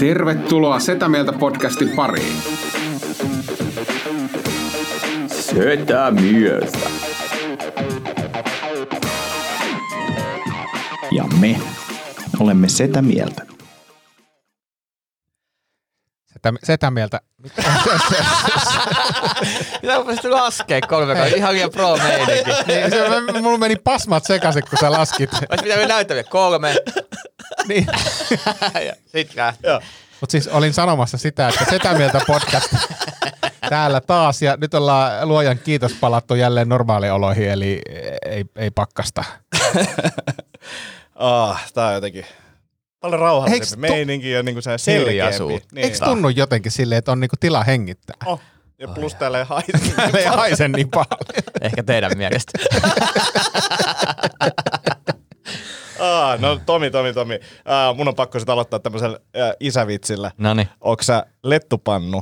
Tervetuloa Setä Mieltä podcastin pariin. Setä Mieltä. Ja me olemme Setä Mieltä. Setä Mieltä. Mitä pystyi laskee 3, ihan liian pro-meininki. Niin, mulla meni pasmat sekaisin, kun sä laskit. Olisi pitänyt näyttää 3. Niin. Sitten lähti. Mutta siis olin sanomassa sitä, että Setä Mieltä podcast täällä taas. Ja nyt ollaan luojan kiitos palattu jälleen normaalioloihin, eli ei pakkasta. Tää on jotenkin paljon rauhallisempi meininki ja niinku se selkeämpi. Niin. Eikö tunnu jotenkin silleen, että on niinku tila hengittää? Ja plus täällä ei haise. Täällä ei haise niin paljon. Ehkä teidän mielestä. No Tomi. Mun on pakko sit aloittaa tämmöisellä isävitsillä. Noniin. Onko sä lettupannu?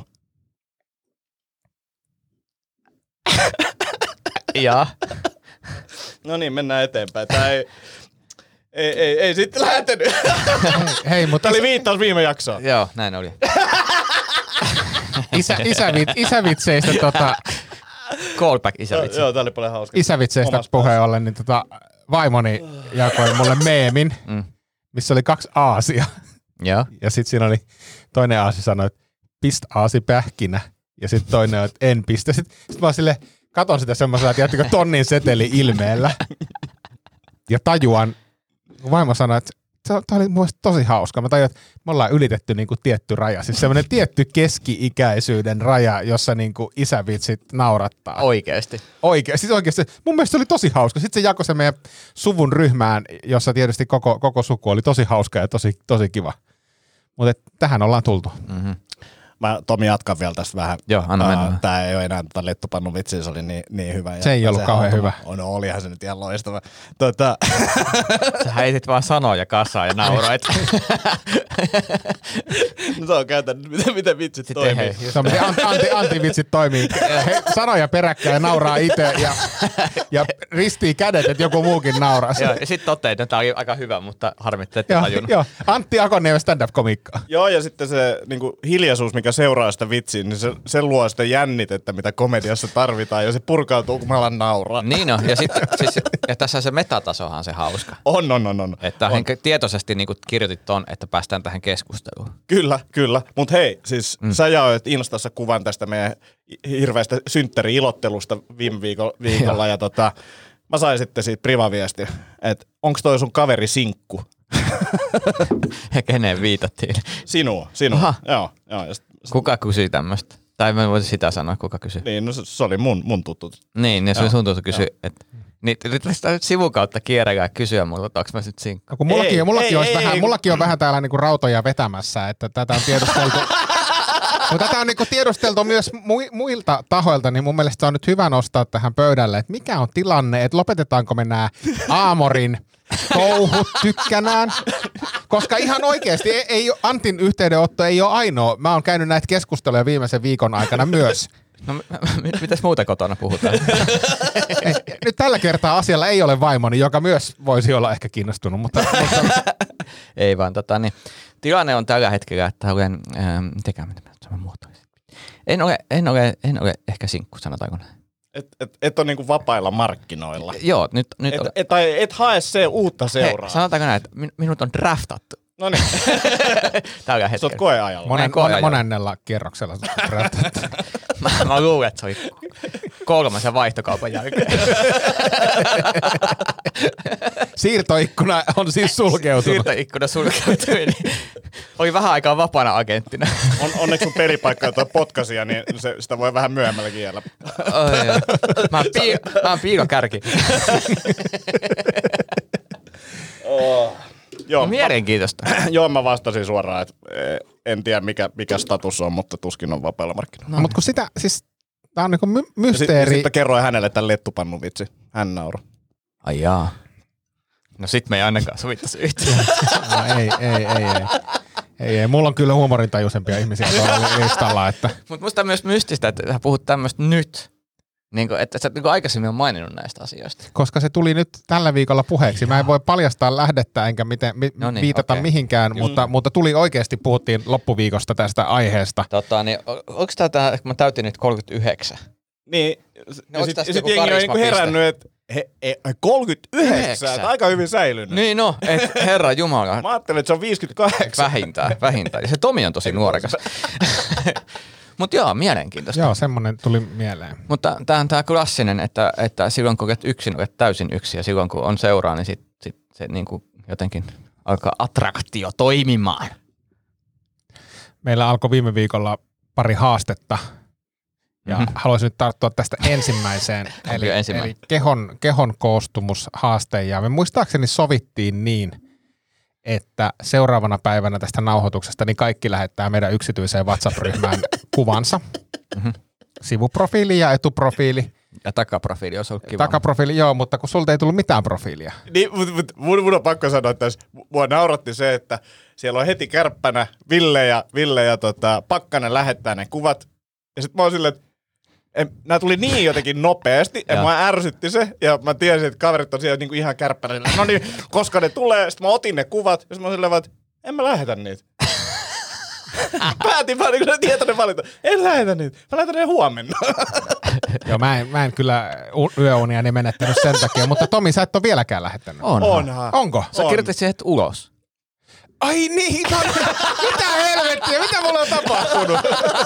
Jaa. No niin, mennään eteenpäin. Tää ei sitten lähtenyt. Hei, mutta Tää oli viittaus viime jaksoon. Joo, näin oli. isävitseistä Callback isävitsi. Joo, tää oli paljon hauska. Isävitseistä puheen ollen, niin vaimoni jakoi mulle meemin, missä oli 2 aasia. Joo. Ja sit siinä oli toinen aasi sanoi, että pist aasi pähkinä. Ja sit toinen on, että en pistä. Sit mä silleen, katon sitä semmoisella, tiedättekö, tonnin seteli ilmeellä. Ja tajuan, kun vaimo sanoi, että tämä oli mun mielestä tosi hauska. Mä tajuan, että me ollaan ylitetty niinku tietty raja. Siis semmoinen tietty keski-ikäisyyden raja, jossa niinku isävitsit naurattaa. Oikeesti. Siis oikeasti. Mun mielestä se oli tosi hauska. Sitten se jakoi se meidän suvun ryhmään, jossa tietysti koko suku oli tosi hauska ja tosi kiva. Mutta tähän ollaan tultu. Mm-hmm. Mä Tomi jatkan vielä tästä vähän. Joo, anna mennä. Tää ei ole enää lettupannu vitsi, se oli niin hyvä. Se ei ollut kauhean hyvä. No olihan se nyt ihan loistava. Sä heitit vaan sanoja kasaan ja nauroit. No se on käytännössä, miten vitsit toimii. Anti-vitsit toimii. Sanoja peräkkäin ja nauraa itse ja ristii kädet, että joku muukin nauraa. Joo, ja sit toteet, että tää oli aika hyvä, mutta harmitti, että tajunnut. Joo, Antti Akoniemen stand-up-komiikkaa. Joo, ja sitten se niinku hiljaisuus, mikä seuraa sitä vitsiä, niin se luo sitä jännitettä, mitä komediassa tarvitaan, ja se purkautuu, kun mä alan nauraa. Niin on, ja, ja tässä se metatasohan on se hauska. On. Että tietoisesti niin tietoisesti ton, että päästään tähän keskusteluun. Kyllä. Mut hei, siis sä jaoit Instassa kuvan tästä meidän hirveästä synttäri-ilottelusta viime viikolla, ja mä sain sitten siitä privaviestiä, että onks toi sun kaveri sinkku? Ja keneen viitattiin? Sinua. Joo. Kuka kysyi tämmöstä? Tai mä voisin sitä sanoa, kuka kysyi. Niin, no se oli mun tuttu. Niin, ja se oli sun tuttu kysyä, että sitä nyt sivun kautta kierrellä kysyä multa, että onko mä sit sinkku? No, mullakin on vähän täällä niinku rautoja vetämässä, että tätä on tiedusteltu. Mutta tätä on niinku tiedusteltu myös muilta tahoilta, niin mun mielestä on nyt hyvä nostaa tähän pöydälle, että mikä on tilanne, että lopetetaanko me nämä Aamorin touhut tykkänään. Koska ihan oikeasti Antin yhteydenotto ei ole ainoa. Mä oon käynyt näitä keskusteluja viimeisen viikon aikana myös. No mitäs muuta kotona puhutaan? Nyt tällä kertaa asialla ei ole vaimoni, joka myös voisi olla ehkä kiinnostunut, mutta ei vaan niin. Tilanne on tällä hetkellä, että olen en ole ehkä sinkku, sanotaanko näin. Et ole niinku vapailla markkinoilla. Joo, nyt et hae se uutta seuraa. Hei, sanotaanko näin, että minut on draftattu. No niin. Tällä hetkellä. Sä oot koeajalla. Monennella kierroksella. Mä luulen, että se oli 3. vaihtokaupan jälkeen. Siirtoikkuna on siis sulkeutunut. Siirtoikkuna sulkeutui, niin oli vähän aikaa vapaana agenttina. Onneksi sun pelipaikka jotain potkasia, niin sitä voi vähän myöhemmällä kiellä. Mä oon piilokärki. Joo, mielenkiintoista. Joo, mä vastasin suoraan, että en tiedä mikä status on, mutta tuskin on vapailla markkinoilla. No, mutta kun sitä, siis tää on niinku mysteeri. Sitten kerroin hänelle tämän lettupannun vitsi. Hän nauroi. Ai jaa. No sit me ei ainakaan sovittaisi yhteen. No, ei. Mulla on kyllä huumorintajuisempia ihmisiä tuolla listalla. Että. Mutta musta on myös mystistä, että sä puhut tämmöistä nyt. Niin kuin, että sä et niin kuin aikaisemmin on maininnut näistä asioista. Koska se tuli nyt tällä viikolla puheeksi. Mä en voi paljastaa lähdettä enkä viitata mihinkään, mutta tuli oikeasti, puhuttiin loppuviikosta tästä aiheesta. Niin, onko tämä, kun mä täytin nyt 39? Niin, ja sitten jengi on niinku herännyt, että 39, aika hyvin säilynyt. Niin no, että herra jumala. Mä ajattelin, että se on 58. Vähintään. Ja se Tomi on tosi nuorekas. Mutta joo, mielenkiintoista. Joo, semmoinen tuli mieleen. Mutta tämä on tämä klassinen, että silloin kun olet yksin, olet täysin yksin, ja silloin kun on seuraa, niin sit se niinku jotenkin alkaa attraktio toimimaan. Meillä alkoi viime viikolla pari haastetta, ja haluaisin nyt tarttua tästä ensimmäiseen, eli kehon koostumushaaste, ja me muistaakseni sovittiin niin, että seuraavana päivänä tästä nauhoituksesta niin kaikki lähettää meidän yksityiseen WhatsApp-ryhmään kuvansa. Sivuprofiili ja etuprofiili. Ja takaprofiili olisi ollut kiva. Takaprofiili, joo, mutta kun sulta ei tullut mitään profiilia. Niin, mun on pakko sanoa, että mua nauratti se, että siellä on heti kärppänä Ville ja Pakkanen lähettää ne kuvat. Ja sit mä oon silleen, että nämä tuli niin jotenkin nopeasti, ja mua ärsytti se, ja mä tiesin, että kaverit on siellä niinku ihan kärppänä. No niin, koska ne tulee, sit mä otin ne kuvat, ja sit mä oon silleen, että en mä lähetä niitä. Päätin vaan niin kuin tietoinen valinta. En lähetä niitä. Mä lähetän ne huomenna. Joo, mä en kyllä yöuniani menettänyt sen takia, mutta Tomi, sä et ole vieläkään lähettänyt. Onhan. Onko? Sä kirjoitit siihen ulos. Ai niin, mitä helvettiä, mitä mulla on tapahtunut?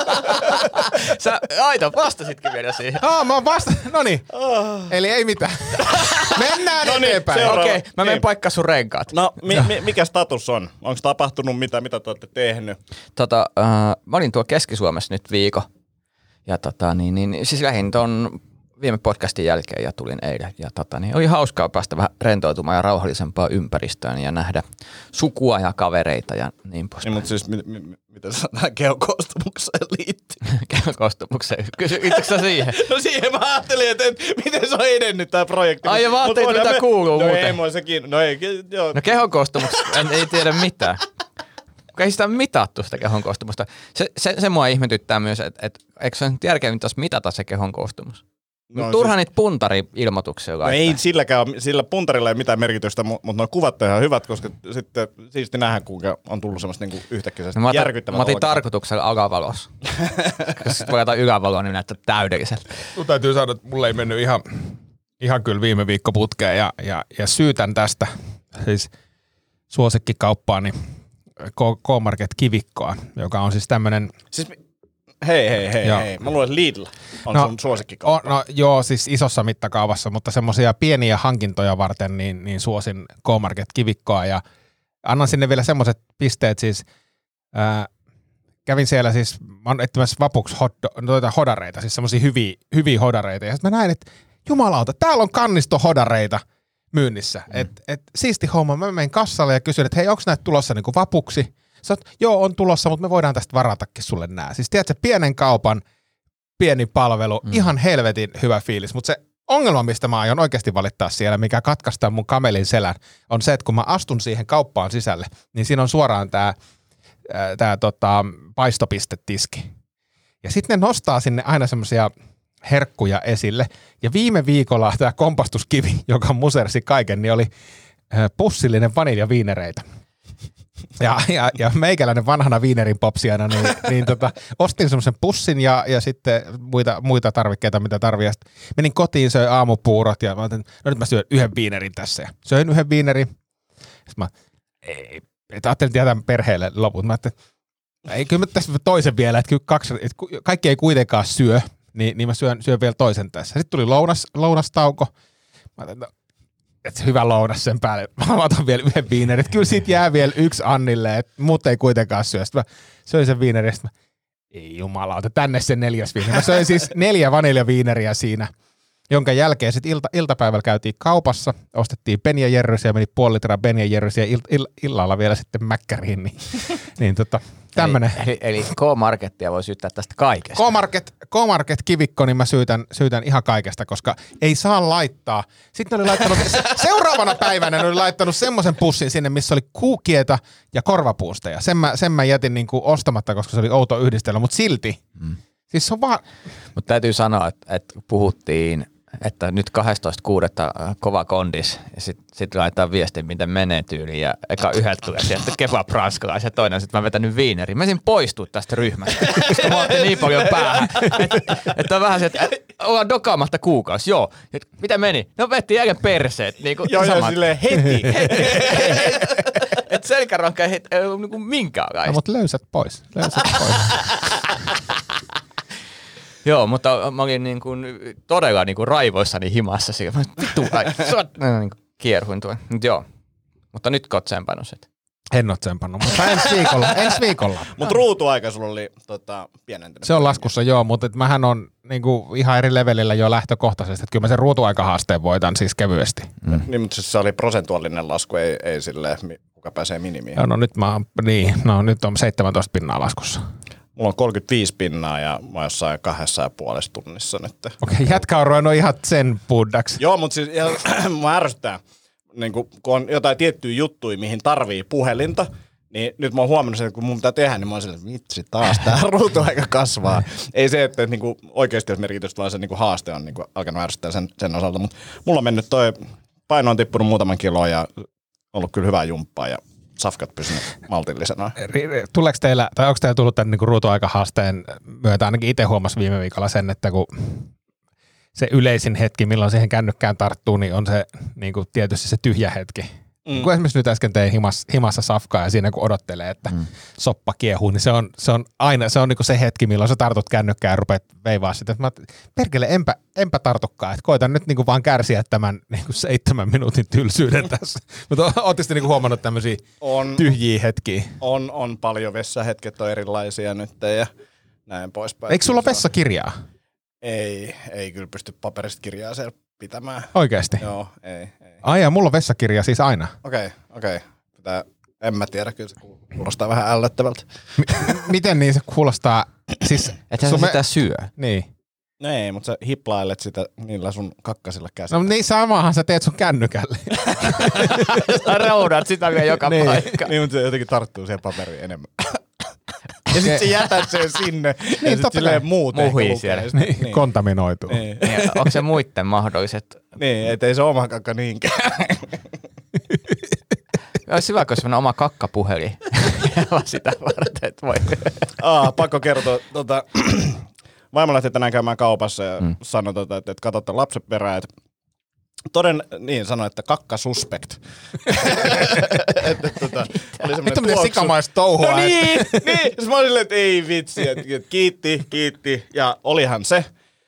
Sä vastasitkin vielä siihen. Mä oon noniin. Eli ei mitään. Mennään eteenpäin. Okei, mä menen paikkaan sun renkaat. No, mikä status on? Onko tapahtunut mitä te olette tehnyt? Mä olin tuolla Keski-Suomessa nyt viikon. Ja siis lähdin ton viime podcastin jälkeen ja tulin eilen. Ja oli hauskaa päästä vähän rentoutumaan ja rauhallisempaa ympäristöön ja nähdä sukua ja kavereita ja niin poispäin. Mutta siis mitä sä tähän kehokoostumukseen liittyy? Kehokoostumukseen? Kysyittekö sä siihen? No siihen mä ajattelin, että miten se on edennyt tää projekti. Ai ja mä ajattelin, että mitä kuuluu muuten. No ei mua sekin. No ei, joo. No kehokoostumuksesta ei tiedä mitään. Ei sitä mitattu sitä kehon koostumusta. Se mua ihmetyttää myös, että eikö se ole järkevintä taas mitata se kehon koostumus? No, turhaan niitä puntari-ilmoituksia laittaa. No ei sillä puntarilla ei mitään merkitystä, mutta nuo kuvat on ihan hyvät, koska sitten siisti nähdään, kuinka on tullut semmoista niinku yhtäkkiä järkyttävää. Mä otin tarkoituksella alavalos. Koska sitten voi jotain ylävaloa, niin näyttää täydelliseltä. Mun täytyy sanoa, että mulle ei mennyt ihan kyllä viime viikko putkeen ja syytän tästä siis suosikkikauppaani K-Market Kivikkoa, joka on siis tämmönen... Siis hei. Mä luulen, että Lidl on sun suosikkikauppa. No joo, siis isossa mittakaavassa, mutta semmoisia pieniä hankintoja varten niin suosin K-Market Kivikkoa ja annan sinne vielä semmoiset pisteet siis. Kävin siellä siis, mä oon etsimässä vapuksi hodareita, siis semmoisia hyviä hodareita ja sitten mä näin, että jumalauta, täällä on kannisto hodareita myynnissä. Et siisti homma, mä menen kassalle ja kysyn, että hei, onko näitä tulossa niinku vapuksi? Sä oot, joo, on tulossa, mutta me voidaan tästä varatakin sulle nää. Siis tiedätkö, pienen kaupan, pieni palvelu, ihan helvetin hyvä fiilis. Mutta se ongelma, mistä mä aion oikeasti valittaa siellä, mikä katkaistaan mun kamelin selän, on se, että kun mä astun siihen kauppaan sisälle, niin siinä on suoraan tää paistopistetiski. Ja sitten ne nostaa sinne aina semmoisia herkkuja esille. Ja viime viikolla tämä kompastuskivi, joka musersi kaiken, niin oli pussillinen vaniljaviinereitä. Ja meikäläinen vanhana viinerin popsijana, niin ostin semmoisen pussin ja sitten muita tarvikkeita, mitä tarvii. Menin kotiin, söin aamupuurot ja mä ajattelin, no nyt mä syön yhden viinerin tässä. Ja söin yhden viinerin. Sitten mä, ajattelin jätän perheelle loput. Mä ajattelin, ei kyllä mä tässä toisen vielä, että kaikki ei kuitenkaan syö, niin mä syön vielä toisen tässä. Sitten tuli lounastauko. Mä ajattelin, että hyvä lounas sen päälle. Mä otan vielä yhden viinerin. Kyllä siitä jää vielä yksi Annille, että muut ei kuitenkaan syö. Sitten mä söin sen viinerin. Ei jumalauta, tänne sen 4. viineri. Mä söin siis 4 vaniljaviineriä siinä, jonka jälkeen sitten iltapäivällä käytiin kaupassa. Ostettiin Ben & Jerrysiä, meni 0,5 litraa Ben & Jerrysiä illalla vielä sitten mäkkäriin. Niin tämmönen. Eli K-Markettia voi syyttää tästä kaikesta. K-Market Kivikko, niin mä syytän ihan kaikesta, koska ei saa laittaa. Sitten ne oli laittanut, seuraavana päivänä ne oli laittanut semmoisen pussin sinne, missä oli kuukieta ja korvapuusteja. Sen mä jätin niinku ostamatta, koska se oli outo yhdistelmä, mutta silti Siis se on vaan... Mutta täytyy sanoa, että puhuttiin, että nyt 12.6. kova kondis ja sitten laitetaan viestin, miten menee tyyliin ja eka yhdet tulee sieltä kebab ranskalais ja toinen sitten mä vetänyt viineri. Mä olisin poistua tästä ryhmästä, koska mä otin niin paljon päähän, että on vähän se, että ollaan dokaamatta kuukausi. Joo, mitä meni? No vetti jälkeen perseet. Niin joo, silleen heti. Että selkäranka ei ole niin minkäänlaista. No, mutta löysät pois. Joo, mutta mä olin niin kuin todella niin kuin raivoissani himassa siellä. Vittu, niin kierhuin tuon. Joo, mutta nyt oot tsempannut sit. En ole tsempannut, mutta ensi viikolla. Mutta ruutuaika sulla oli pienentynyt. Se on laskussa, joo, mutta mähän on niinku ihan eri levelillä jo lähtökohtaisesti, että kyllä mä sen ruutuaikahaasteen voitan siis kevyesti. Niin, mutta se oli prosentuaalinen lasku, ei silleen, kuka pääsee minimiin. Joo, nyt on 17 pinnaa laskussa. Mulla on 35 pinnaa ja mä oon jossain 2,5 tunnissa nyt. Okei, jätkä on ruvennut ihan sen buddaksi. Joo, mutta siis mä ärsyttää, niin kun on jotain tiettyjä juttuja, mihin tarvii puhelinta, niin nyt mä oon huomannut sen, että kun mun pitää tehdä, niin mä oon silleen, että vitsi, taas tää ruutuaika kasvaa. Ei se, että niin oikeasti olisi merkitystä, vaan se niin haaste on niin alkanut ärsyttää sen osalta. Mutta mulla on mennyt paino on tippunut muutaman kiloa ja ollut kyllä hyvää jumppaa ja safkat pysynyt maltillisena. Tuleeko teillä, tai onko teillä tullut tämän niin ruutuaikahaasteen myötä, ainakin itse huomasin viime viikolla sen, että kun se yleisin hetki, milloin siihen kännykkään tarttuu, niin on se niin kuin tietysti se tyhjä hetki. Kun esimerkiksi nyt äsken tein himassa safkaa ja siinä kun odottelee, että soppa kiehuu, niin se on aina se on niin kuin se hetki, milloin sä tartut kännykkään ja rupeat veivaa sitä. Mä perkele, enpä tartukaan, että koitan nyt niin kuin vaan kärsiä tämän niin kuin 7 minuutin tylsyyden tässä. Mutta ootte sitten niin kuin huomannut tämmöisiä tyhjiä hetkiä? On paljon, vessahetket on erilaisia nyt ja näin poispäin. Eikö sulla vesakirjaa? Ei kyllä pysty paperista kirjaa siellä pitämään. Oikeesti? Joo, ei. Ai ja mulla on vessakirja siis aina. Okei. En mä tiedä, kyllä se kuulostaa vähän ällöttävältä. Miten niin se kuulostaa? Siis, että sä sitä syö. Niin. No ei, mutta sä hiplailet sitä niillä sun kakkasilla käsillä. No niin samahan sä teet sun kännykälle. Sä raudat sitä vielä joka paikka. Niin, mutta se jotenkin tarttuu siihen paperiin enemmän. Ja sit sä jätät sen sinne. Ja sit silleen muut ehkä lukee. Niin, kontaminoituu. Niin. Onko se muitten mahdolliset? Niin, ettei se oma kakka niinkään. Olisi hyvä, kun olisi oma kakkapuhelin. Sitä varten, että voi. Pakko kertoa. Vaimo lähti tänään käymään kaupassa ja sanoi, että katsotte lapsen perään, että sanoi, että kakka suspect. Nyt on miten sikamaista touhua. No niin. Siis mä olin silleen, että ei vitsi, että kiitti. Ja olihan se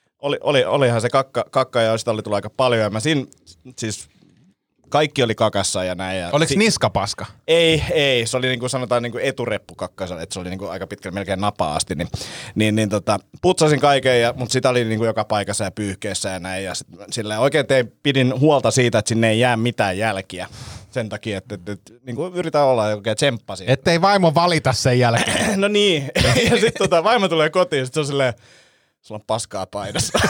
kakka ja sitä oli tullut aika paljon. Ja mä siinä siis kaikki oli kakassa ja näin. Ja oliko niskapaska? Ei. Se oli niin kuin sanotaan niin kuin etureppukakka, että se oli niin kuin aika pitkälle melkein napaa asti. Niin, putsasin kaiken, mutta sitä oli niin kuin joka paikassa ja pyyhkeessä ja näin. Ja silleen oikein pidin huolta siitä, että sinne ei jää mitään jälkiä. Sen takia, että niin kuin yritän olla oikein tsemppasin. Ettei vaimo valita sen jälkeen. No niin. Ja sitten vaimo tulee kotiin ja sitten se on silleen, sulla on paskaa paidassa.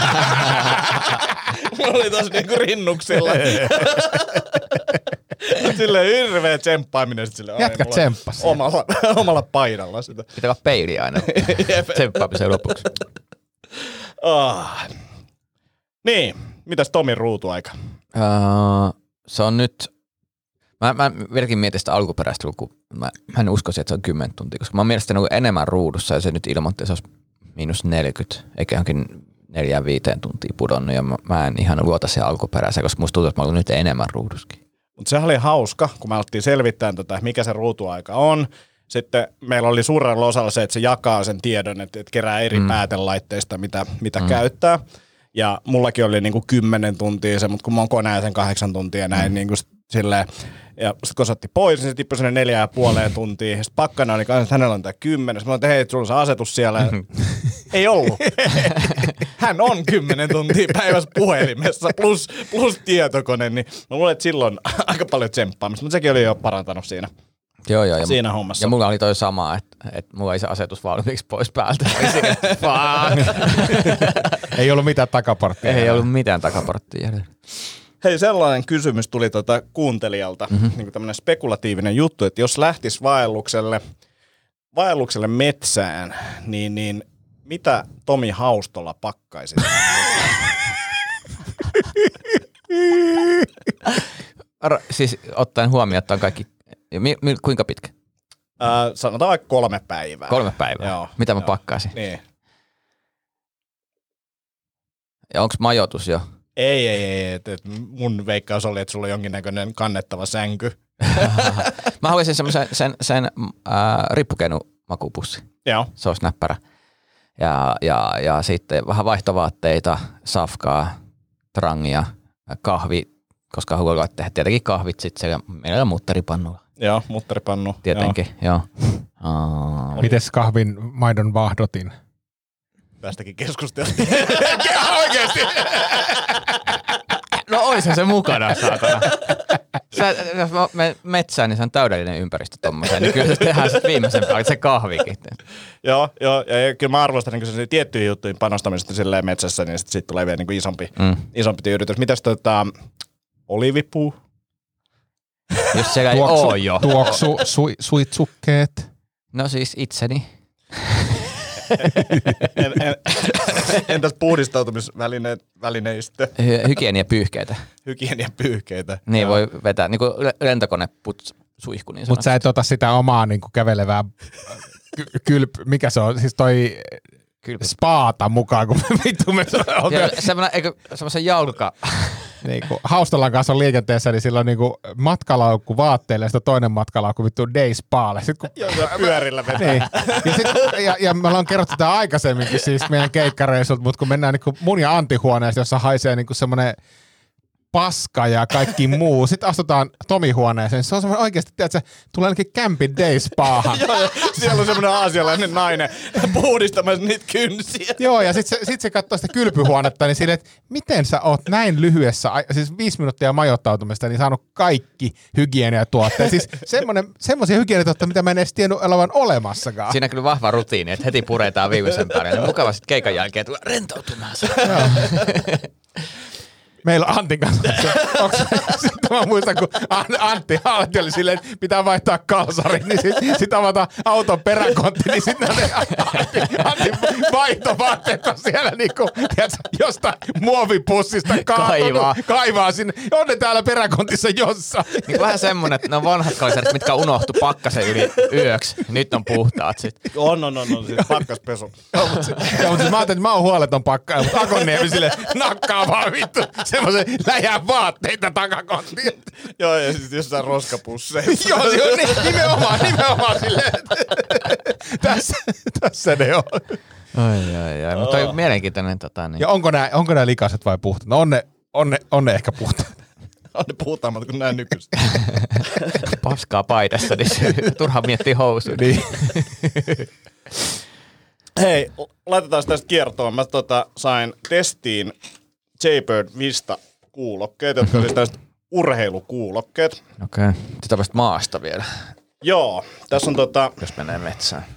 Mulla oli tossa niinku rinnuksilla. Silleen hirveä tsemppaaminen. Jätkä tsemppasi. Omalla paidalla sitä. Pitää olla peili aina tsemppaamisen lopuksi. Niin, mitäs Tomin ruutuaika? Se on nyt, mä vieläkin mietin sitä alkuperäistä lukua. Mä en uskoisi, että se on 10 tuntia, koska mä oon mielestäni enemmän ruudussa ja se nyt ilmoitti, että se olisi -40, eikä johonkin 4-5 tuntia pudonnut, ja mä en ihan luota siihen alkuperäiseen, koska musta tuntuu, että mä olen nyt enemmän ruuduskin. Mutta sehän oli hauska, kun me alettiin selvittää, mikä se ruutuaika on. Sitten meillä oli suurella osalla se, että se jakaa sen tiedon, että kerää eri päätelaitteista, mitä käyttää. Ja mullakin oli niinku 10 tuntia se, mutta kun mä oon koneen sen 8 tuntia näin niinku silleen. Ja sitten kun se otti pois, niin se tippui sinne 4,5 tuntia. Ja sitten pakkana oli kanssa, että hänellä on tämä 10. Sitten mä olin, että hei, sulla on se asetus siellä. Ei ollut. Hän on 10 tuntia päivässä puhelimessa plus tietokone. Niin mä luulen, että silloin aika paljon tsemppaamista, mutta sekin oli jo parantanut siinä. Joo, siinä hommassa. Ja mulla oli toi sama, että mulla ei se asetus valmiiksi pois päältä. Ei ollut mitään takaporttia. Ei ollut mitään takaporttia. Hei, sellainen kysymys tuli kuuntelijalta, niin kuin tämmöinen spekulatiivinen juttu, että jos lähtisi vaellukselle metsään, niin Mitä Tomi Haustola pakkaisi? Siis ottaen huomioon, että on kaikki, kuinka pitkä? Sanotaan vaikka 3 päivää. 3 päivää? Joo. Mitä mä pakkaisin? Niin. Ja onko majoitus jo? Ei. Mun veikkaus oli, että sulla on jonkinnäköinen kannettava sänky. Mä haluaisin semmoisen sen rippukennumakupussi. Joo. Se olisi näppärä. Ja sitten vähän vaihtovaatteita, safkaa, trangia, kahvi, koska haluat tehdä tietenkin kahvit sitten siellä meillä mutteripannulla. Joo, mutteripannu. Tietenkin, joo. Mites kahvin maidon vahdotin? Tästäkin keskusteltiin. Oikeesti? No oishan se mukana, saatana. Jos mä menen metsään, niin se on täydellinen ympäristö tommoseen. Niin kyllä se tehdään sitten viimeisen päälle, se kahvikin. Joo, ja kyllä mä arvostan niin tiettyihin juttuihin panostamista silleen metsässä, niin sitten tulee vielä niin isompi tyydytys. Mitäs olivipuu? Jos siellä ei oo jo. Tuoksu, suitsukkeet. No siis itseni. Entäs puhdistautumisvälineistö? Hygieniapyyhkeitä. Hygieniapyyhkeitä. Niin voi vetää, niin kuin lentokonesuihku niin Mutta sä et ota sitä omaa niin kuin kävelevää mikä se on, siis toi spaata mukaan, kun vittu me semmoisen jalka. Niinku, Haustolan kanssa on liikenteessä, niin sillä on niinku matkalaukku vaatteille ja sitten toinen matkalaukku vittu day spaalle. Joo, pyörillä vetää. Niin. Ja me ollaan kerrottu tätä aikaisemminkin siis meidän keikkareissut, mutta kun mennään niinku mun ja Antti huoneeseen, jossa haisee niinku semmoinen paska ja kaikki muu. Sitten astutaan Tomi-huoneeseen. Se on semmoinen oikeasti, tiedätkö, tulee ainakin Camping Day Spahan. Joo, siellä on semmoinen aasialainen nainen puhdistamassa niitä kynsiä. Joo, ja sit se katsoo sitä kylpyhuonetta, niin silleen, että miten sä oot näin lyhyessä, siis 5 minuuttia majoittautumista, niin saanut kaikki hygieniatuotteet. Siis semmoisia hygieniatuotteita, mitä mä en edes tiennyt olevan olemassakaan. Siinä on kyllä vahva rutiini, että heti puretaan viimeisen päälle. Niin mukava sitten keikan jälkeen tulla rentoutumaan. Meillä on Antin kanssa. Sitten mä muistan, kun Antti oli silleen, että pitää vaihtaa kalsarit, niin sitten avataan auton peräkontti, niin sitten Antin vaihtovaatteet on siellä niinku, tiedätkö, jostain muovipussista kaivaa sinne. On ne täällä peräkontissa jossain. Niin vähän semmonen, että ne on vanhat kalsarit, mitkä unohtu pakkasen yli yöksi. Nyt on puhtaat sitten. On, siis pakkaspesu. Joo, mutta siis mä ajattelin, että mä oon huoleton pakkaaja, mutta Akonniemi sille nakkaa vaan vittu semmoisen läjää vaatteita takakonttiin. Joo, ja sitten jossain roskapusseissa. Joo, nimenomaan silleen. Tässä ne on. Ai. Mutta on mielenkiintoinen niin. Ja onko nämä likaset vai puhtaat? No on ne ehkä puhtaat. On ne puhtaammat kuin nämä nykyiset. Paskaa paidassa, niin turha miettiä housuja. Niin. Hei, laitetaan tästä kiertoon. Mä sain testiin Jaybird Vista kuulokkeet, jotka oli tällaiset urheilukuulokkeet. Okei. Sitä vasta maasta vielä. Joo, tässä on jos menee metsään.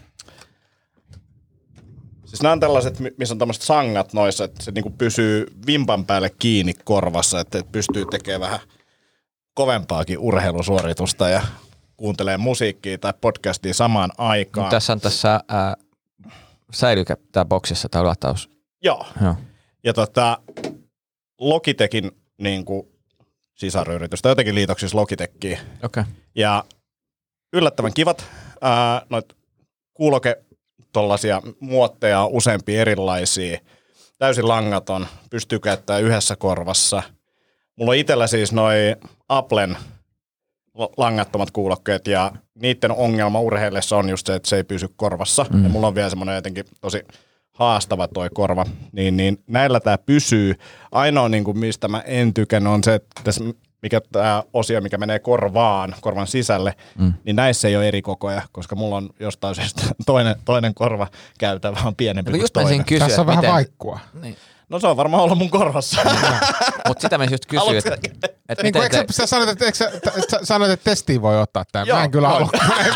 Siis nämä on tällaiset, missä on tämmöiset sangat noissa, että se niinku pysyy vimpan päälle kiinni korvassa, että pystyy tekemään vähän kovempaakin urheilusuoritusta ja kuuntelee musiikkia tai podcastia samaan aikaan. Tässä on säilyykö tämä boksissa tämä lataus? Joo. Ja Logitechin niinku sisaryritys, tai jotenkin liitoksissa Logitechiin. Okei. Ja yllättävän kivat. Noit kuuloke tollaisia muotteja on useampia erilaisia. Täysin langaton, pystyy käyttämään yhdessä korvassa. Mulla on itsellä siis noi Applen langattomat kuulokkeet ja niiden ongelma urheillessa on just se, että se ei pysy korvassa. Ja mulla on vielä semmoinen jotenkin tosi haastava toi korva. Niin näillä tää pysyy. Ainoa niin kuin mistä mä en tykännyt on se, että tässä mikä tämä osio, mikä menee korvan sisälle, niin näissä ei ole eri kokoja, koska mulla on jostain syystä toinen korva käytävä on pienempi kuin toinen. Tässä on vähän vaikkua. Niin. No se on varmaan ollut mun korvassa. Mutta sitä mä just kysyin, että niin eikö sä sanoit, että testiin voi ottaa tämän? Mä en kyllä halua.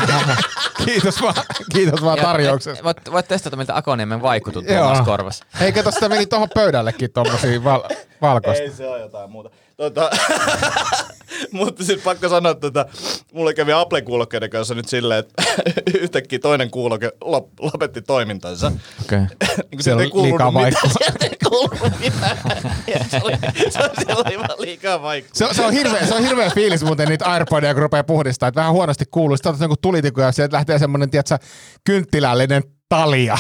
Kiitos vaan tarjouksesta. Voit testata, miltä Akoniemen vaikutut tuollaisessa korvassa. Hei, kato, sitä meni tuohon pöydällekin tommosia valkoista. Ei se ole jotain muuta. Mutta siis pakko sanoa, että mulle kävi Apple-kuulokkeiden kanssa nyt silleen, että yhtäkkiä toinen kuuloke lopetti toimintansa. Okei. Niin siellä on liikaa vaikkua. Sieltä ei kuulunut mitään. Siellä oli vaan liikaa vaikkua. Se on hirveä fiilis muuten niitä AirPodia, kun rupeaa puhdistaa, että vähän huonosti kuuluu. Sitten otat jonkun tulitikun ja sieltä lähtee semmoinen, tiedätkö, kynttilällinen talia.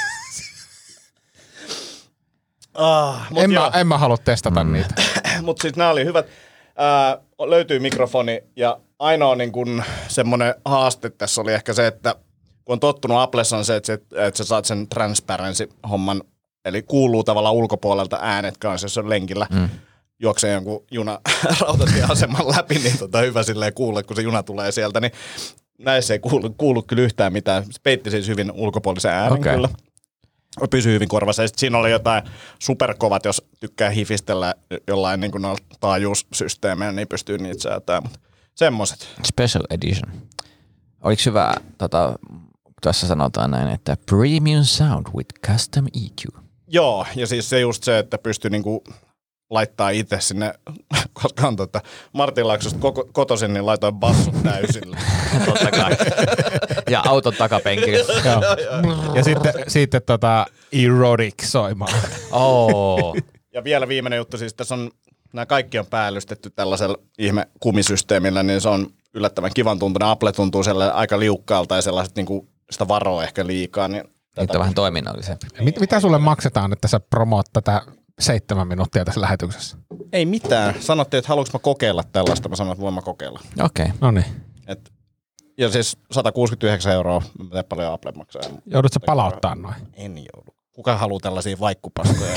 En mä halua testata niitä. Mutta siis nämä oli hyvät. Löytyy mikrofoni ja ainoa niin kun semmoinen haaste tässä oli ehkä se, että kun on tottunut Applessa on se, että sä saat sen transparency-homman, eli kuuluu tavallaan ulkopuolelta äänet kanssa, jos on lenkillä. Juoksee jonkun juna rautatieaseman läpi, niin hyvä silleen kuulla, kun se juna tulee sieltä, niin näissä ei kuulu kyllä yhtään mitään. Se peitti siis hyvin ulkopuolisen äänen kyllä. Pysyy hyvin korvassa. Ja sitten siinä oli jotain superkovat, jos tykkää hifistellä jollain niin kuin taajuussysteemejä, niin pystyy niitä säätämään. Mutta semmoiset. Special edition. Oliko hyvä, tässä sanotaan näin, että premium sound with custom EQ. Joo, ja siis se just se, että pystyy niinku laittaa itse sinne, koska on Martin Laaksosta kotoisin, niin laitoin bassut täysille. Totta kai. Ja auton takapenkillä. Ja sitten erotic soimaan. Ja vielä viimeinen juttu, siis tässä on, nämä kaikki on päällystetty tällaisella ihme kumisysteemillä, niin se on yllättävän kivan tuntuinen. Apple tuntuu aika liukkaalta ja sellaiset niinku sitä varoa ehkä liikaa. Niin nyt on vähän toiminnallisempi. Mitä sulle maksetaan, että sä promoot tätä 7 minuuttia tässä lähetyksessä? Ei mitään. Sanottiin, että haluanko mä kokeilla tällaista. Mä sanoin, että voin mä kokeilla. Okei. No niin. Ja siis 169 €, mitä paljon Apple maksaa. Joudutko palauttaa noin? En joudu. Kuka haluaa tällaisia vaikkupaskoja?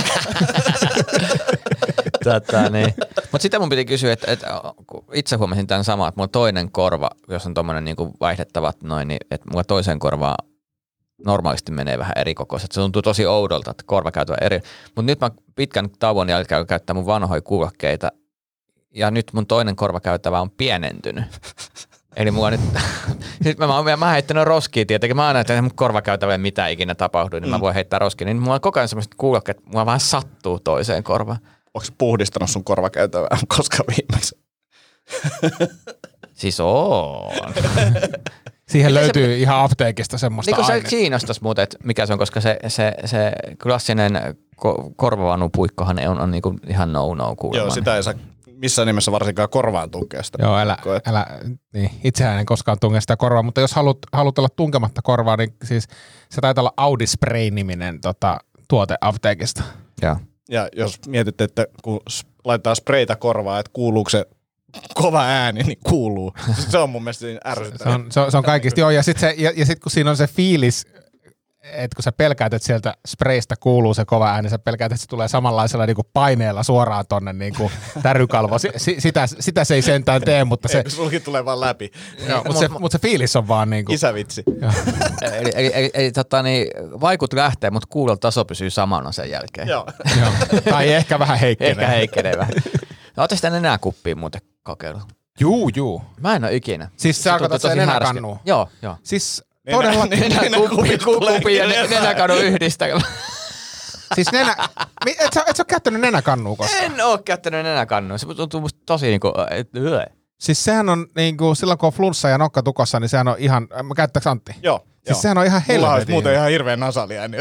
Niin. Mutta sitten mun piti kysyä, että itse huomasin tämän samaa, että mulla toinen korva, jos on tommonen niinku vaihdettavat noin, niin että mulla toiseen korvaan normaalisti menee vähän eri kokoiset. Se tuntuu tosi oudolta, että korva käytävä eri. Mutta nyt mä pitkän tauon jälkeen käyttää mun vanhoja kuulokkeita ja nyt mun toinen korvakäytävä on pienentynyt. Eli mulla nyt, mä oon heittänyt roskia tietenkin. Mä aina, että mun korvakäytävä mitä ikinä tapahtuu, niin mä voin heittää roskia. Niin mulla on koko ajan sellaiset kuulokkeet, että mulla vähän sattuu toiseen korvaan. Onko se puhdistanut sun korvakäytävää koska viimeksi? Siis on. Siihen löytyy ihan apteekista semmoista niin ainetta. Se kiinnostaisi muuten, että mikä se on, koska se klassinen korvavanupuikkohan on niinku ihan no kuulemma. Joo, sitä ei saa missään nimessä varsinkaan korvaan tunkea sitä. Joo, niin, itsehän en koskaan tunge sitä korvaa, mutta jos haluat olla tunkematta korvaa, niin siis se taitaa olla Audi Spray-niminen tuote apteekista. Joo. Ja jos mietitte, että kun laittaa spreitä korvaa, että kuuluuko se kova ääni, niin kuuluu. Se on mun mielestä siinä ärsyttävää. Se on kaikista. Joo, ja sit kun siinä on se fiilis, että kun sä pelkäät, että sieltä spraysta kuuluu se kova ääni, sä pelkäät, että se tulee samanlaisella niin kuin paineella suoraan tonne niin kuin tärykalvoon. Sitä se ei sentään tee, mutta se... Sulki tulee vaan läpi. Joo, mutta se fiilis on vaan niin kuin... Isävitsi. Eli vaikut lähtee, mutta kuulon taso pysyy samana sen jälkeen. Joo. Tai ehkä vähän heikkenee. Ehkä heikkenee vähän. No ootte sitä nenäkuppia muuten kokeillut? Juu. Mä en ole ikinä. Siis sä tarkoitat sen nenäkannua? Joo. Siis todella... Nenäkuppi ja nenäkannun yhdistelmä. Siis et sä ole käyttänyt nenäkannua koskaan? En oo käyttänyt nenäkannua. Se tuntuu musta tosi niinku... Siis sehän on niinku, silloin kun on flunssa ja nokka tukossa, niin sehän on ihan... Käyttääks Antti? Joo. Siis sehän on ihan helvetin. Mulla olisi muuten ihan hirveän nasaliääni.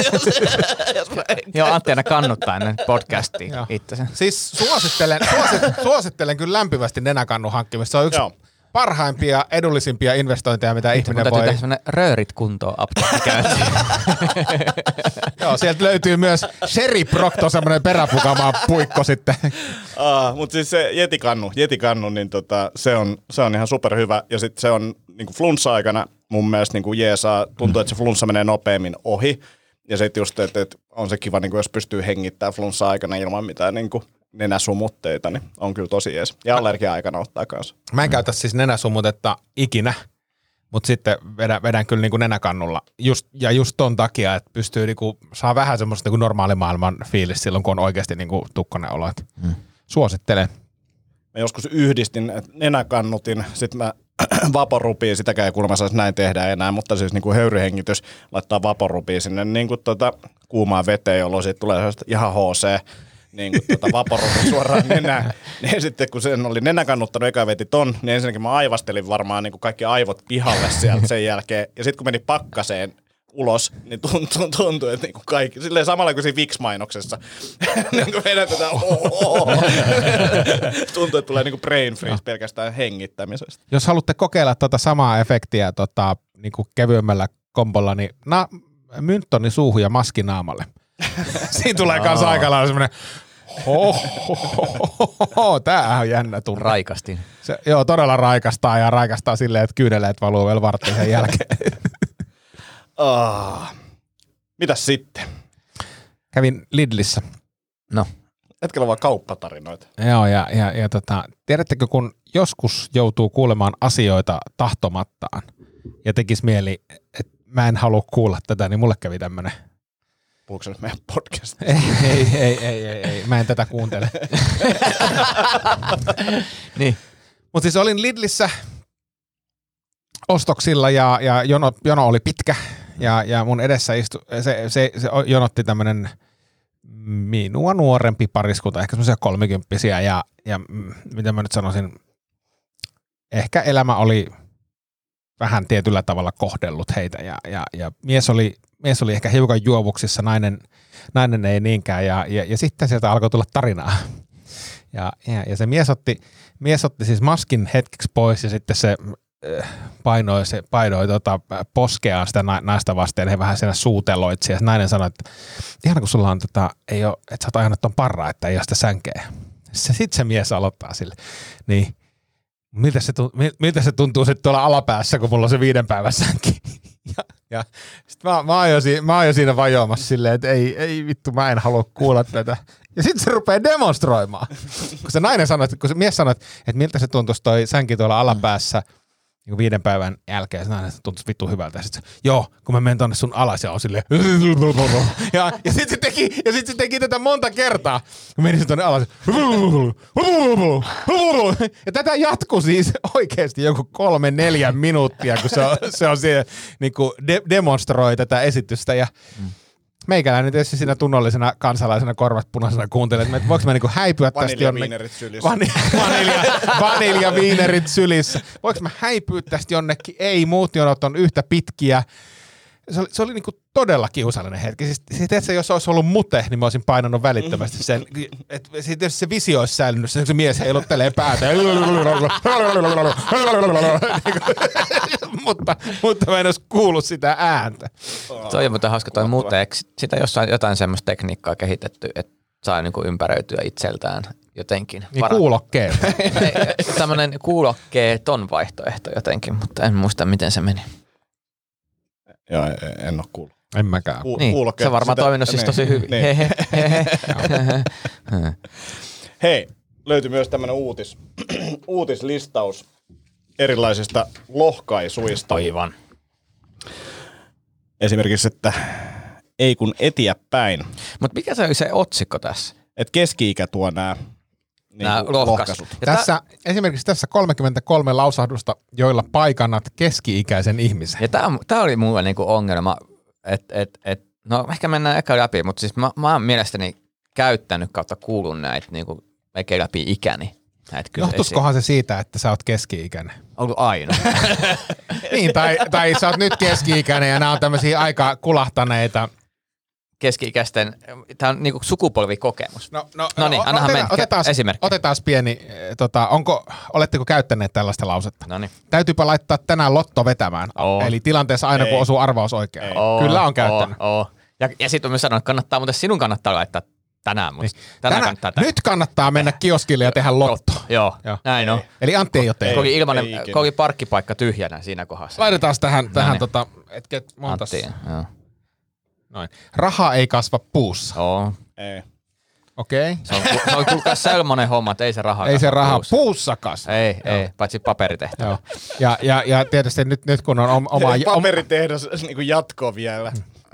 Joo, Antti aina kannuttaa ennen podcastiin itsensä. Siis suosittelen kyllä lämpimästi nenäkannun hankkimista. Se on yksi parhaimpia, edullisimpia investointeja, mitä ihminen voi... Täytyy tehdä semmoinen röörit kuntoon apteekkikäyntiin. Joo, sieltä löytyy myös Sherry Procto, semmoinen peräpukama puikko sitten. Mutta siis se jetikannu niin se on ihan superhyvä. Ja sitten se on niinku flunssa-aikana mun mielestä niinku jeesaa. Tuntuu, että se flunssa menee nopeammin ohi. Ja sitten just, että on se kiva, niinku, jos pystyy hengittämään flunssa-aikana ilman mitään niinku nenäsumutteita, niin on kyllä tosi jees. Ja allergia-aikana ottaa kanssa. Mä en käytä siis nenäsumutetta ikinä, mutta sitten vedän kyllä niinku nenäkannulla. Just ton takia, että pystyy niinku, saa vähän semmoista niinku normaalimaailman fiilis silloin, kun on oikeasti niinku tukkonen olo. Suosittelen. Mä joskus yhdistin, että nenäkannutin, sitten mä vaporupiin, sitäkään ei kuulemma saisi näin tehdä enää, mutta siis niinku höyryhengitys laittaa vaporupiin sinne niinku kuumaan veteen, jolloin siitä tulee ihan HC. niin vaporoitu suoraan nenään. Niin sitten kun sen oli nenä kannuttanut, eka veti ton, niin ensinnäkin mä aivastelin varmaan niin kaikki aivot pihalle sieltä sen jälkeen. Ja sitten kun meni pakkaseen ulos, niin tuntui, että niinku kaikki, silleen samalla kuin siinä Vicks-mainoksessa, niin kuin vedätetään, tuntuu, että tulee niinku brain freeze pelkästään hengittämisestä. Jos haluatte kokeilla samaa efektiä niinku kevyemmällä kombolla, niin mynttoni suuhun ja maski naamalle. Siinä tulee kans aika lailla semmoinen tää on jännä tunne. Raikastin. Joo, todella raikastaa ja raikastaa silleen, että kyyneleet valuu vielä varttiin sen jälkeen. Mitäs sitten? Kävin Lidlissä. No. Hetkellä vaan kauppatarinoita. Joo, ja tiedättekö, kun joskus joutuu kuulemaan asioita tahtomattaan ja tekisi mieli, että mä en halua kuulla tätä, niin mulle kävi tämmönen. Puhuuko se nyt meidän podcastista? Ei, mä en tätä kuuntele. Niin. Mutta siis olin Lidlissä ostoksilla ja jono oli pitkä ja mun edessä se jonotti tämmönen minua nuorempi pariskunta, ehkä semmoisia 30-vuotiaita ja mitä mä nyt sanoisin, ehkä elämä oli vähän tietyllä tavalla kohdellut heitä ja mies oli ehkä hiukan juovuksissa, nainen ei niinkään ja sitten sieltä alkoi tulla tarinaa. Ja se mies otti siis maskin hetkeksi pois ja sitten se painoi poskeaan sitä naista vastaan ja he vähän siinä suuteloitsi ja nainen sanoi, että ihan kun sulla on ei ole, että sä oot ajanut ton parraa, että ei ole sitä sänkeä. Sitten se mies aloittaa sille, niin miltä se tuntuu sitten tuolla alapäässä, kun mulla on se 5 päivän sänki. Ja sitten mä oon jo siinä vajoamassa silleen, että ei vittu, mä en halua kuulla tätä. Ja sitten se rupeaa demonstroimaan. Kun se nainen sanoi, kun se mies sanoi, että miltä se tuntuisi toi sänki tuolla alapäässä, niin 5 päivän jälkeen se nainen tuntuisi vittu hyvältä. Ja sitten joo, kun mä menen tonne sun alas ja on silleen ja sitten se teki tätä monta kertaa, kun meni tonne alas. Ja tätä jatkui siis oikeasti joku 3-4 minuuttia, kun se on siellä niin kuin demonstroi tätä esitystä ja meikäläinen tietysti siinä tunnollisena kansalaisena korvat punaisena kuuntelee, että voinko mä niinku häipyä tästä jonnekin. Vaniljaviinerit sylissä. Voinko mä häipyä tästä jonnekin? Ei, muut jonot on yhtä pitkiä. Se oli niinku todella kiusallinen hetki. Siis tietysti, jos olisi ollut mute, niin mä olisin painanut välittömästi sen. Tietysti se visio olisi säilynyt, se mies heiluttelee päätä. mutta mä en olisi kuullut sitä ääntä. Toi on muuten hauska toi mute. Eikö sitä jossain jotain semmoista tekniikkaa kehitetty, että saa niinku ympäröityä itseltään jotenkin? Niin kuulokkeet. Tämmöinen kuulokkeeton vaihtoehto jotenkin, mutta en muista miten se meni. Joo, en ole kuullut. En mäkään. Niin, se on varmaan toiminut siis tosi hyvin. Niin. Hei, löytyi myös tämmöinen uutislistaus erilaisista lohkaisuista. Aivan. Esimerkiksi, että ei kun etiä päin. Mutta mikä se oli se otsikko tässä? Että keski-ikä tuo nämä lohkaisut. Esimerkiksi tässä 33 lausahdusta, joilla paikannat keski-ikäisen ihmisen. Ja tämä oli mulle niinku ongelma, että no ehkä mennään eka läpi, mutta siis mä oon mielestäni käyttänyt kautta kuullut näitä niinku melkein läpi ikäni. Johtuskohan se siitä, että sä oot keski-ikäinen? Ollut aina. Niin, tai sä oot nyt keski-ikäinen ja nämä on tämmöisiä aika kulahtaneita. Keski-ikäisten, tämä on niinku sukupolvikokemus. No niin, annahan mennä esimerkki. Otetaan pieni, oletteko käyttäneet tällaista lausetta? Noniin. Täytyypä laittaa tänään lotto vetämään. Eli tilanteessa aina kun osuu arvaus oikein. Kyllä on käyttänyt. Ja sitten mä sanon, että sinun kannattaa laittaa tänään. Nyt kannattaa mennä kioskille ja tehdä lotto. Joo, näin on. Eli Antti ei ole tehnyt. Koki parkkipaikka tyhjänä siinä kohdassa. Laitetaan tähän montas. Noin. Raha ei kasva puussa. Joo. Ei. Okei. Se on kuulkaa semmoinen homma, että ei se raha kasva. Ei se raha puussa kasva. Ei, paitsi paperitehtävä. Ja tietysti nyt kun on oma... Paperitehdas niin jatko vielä.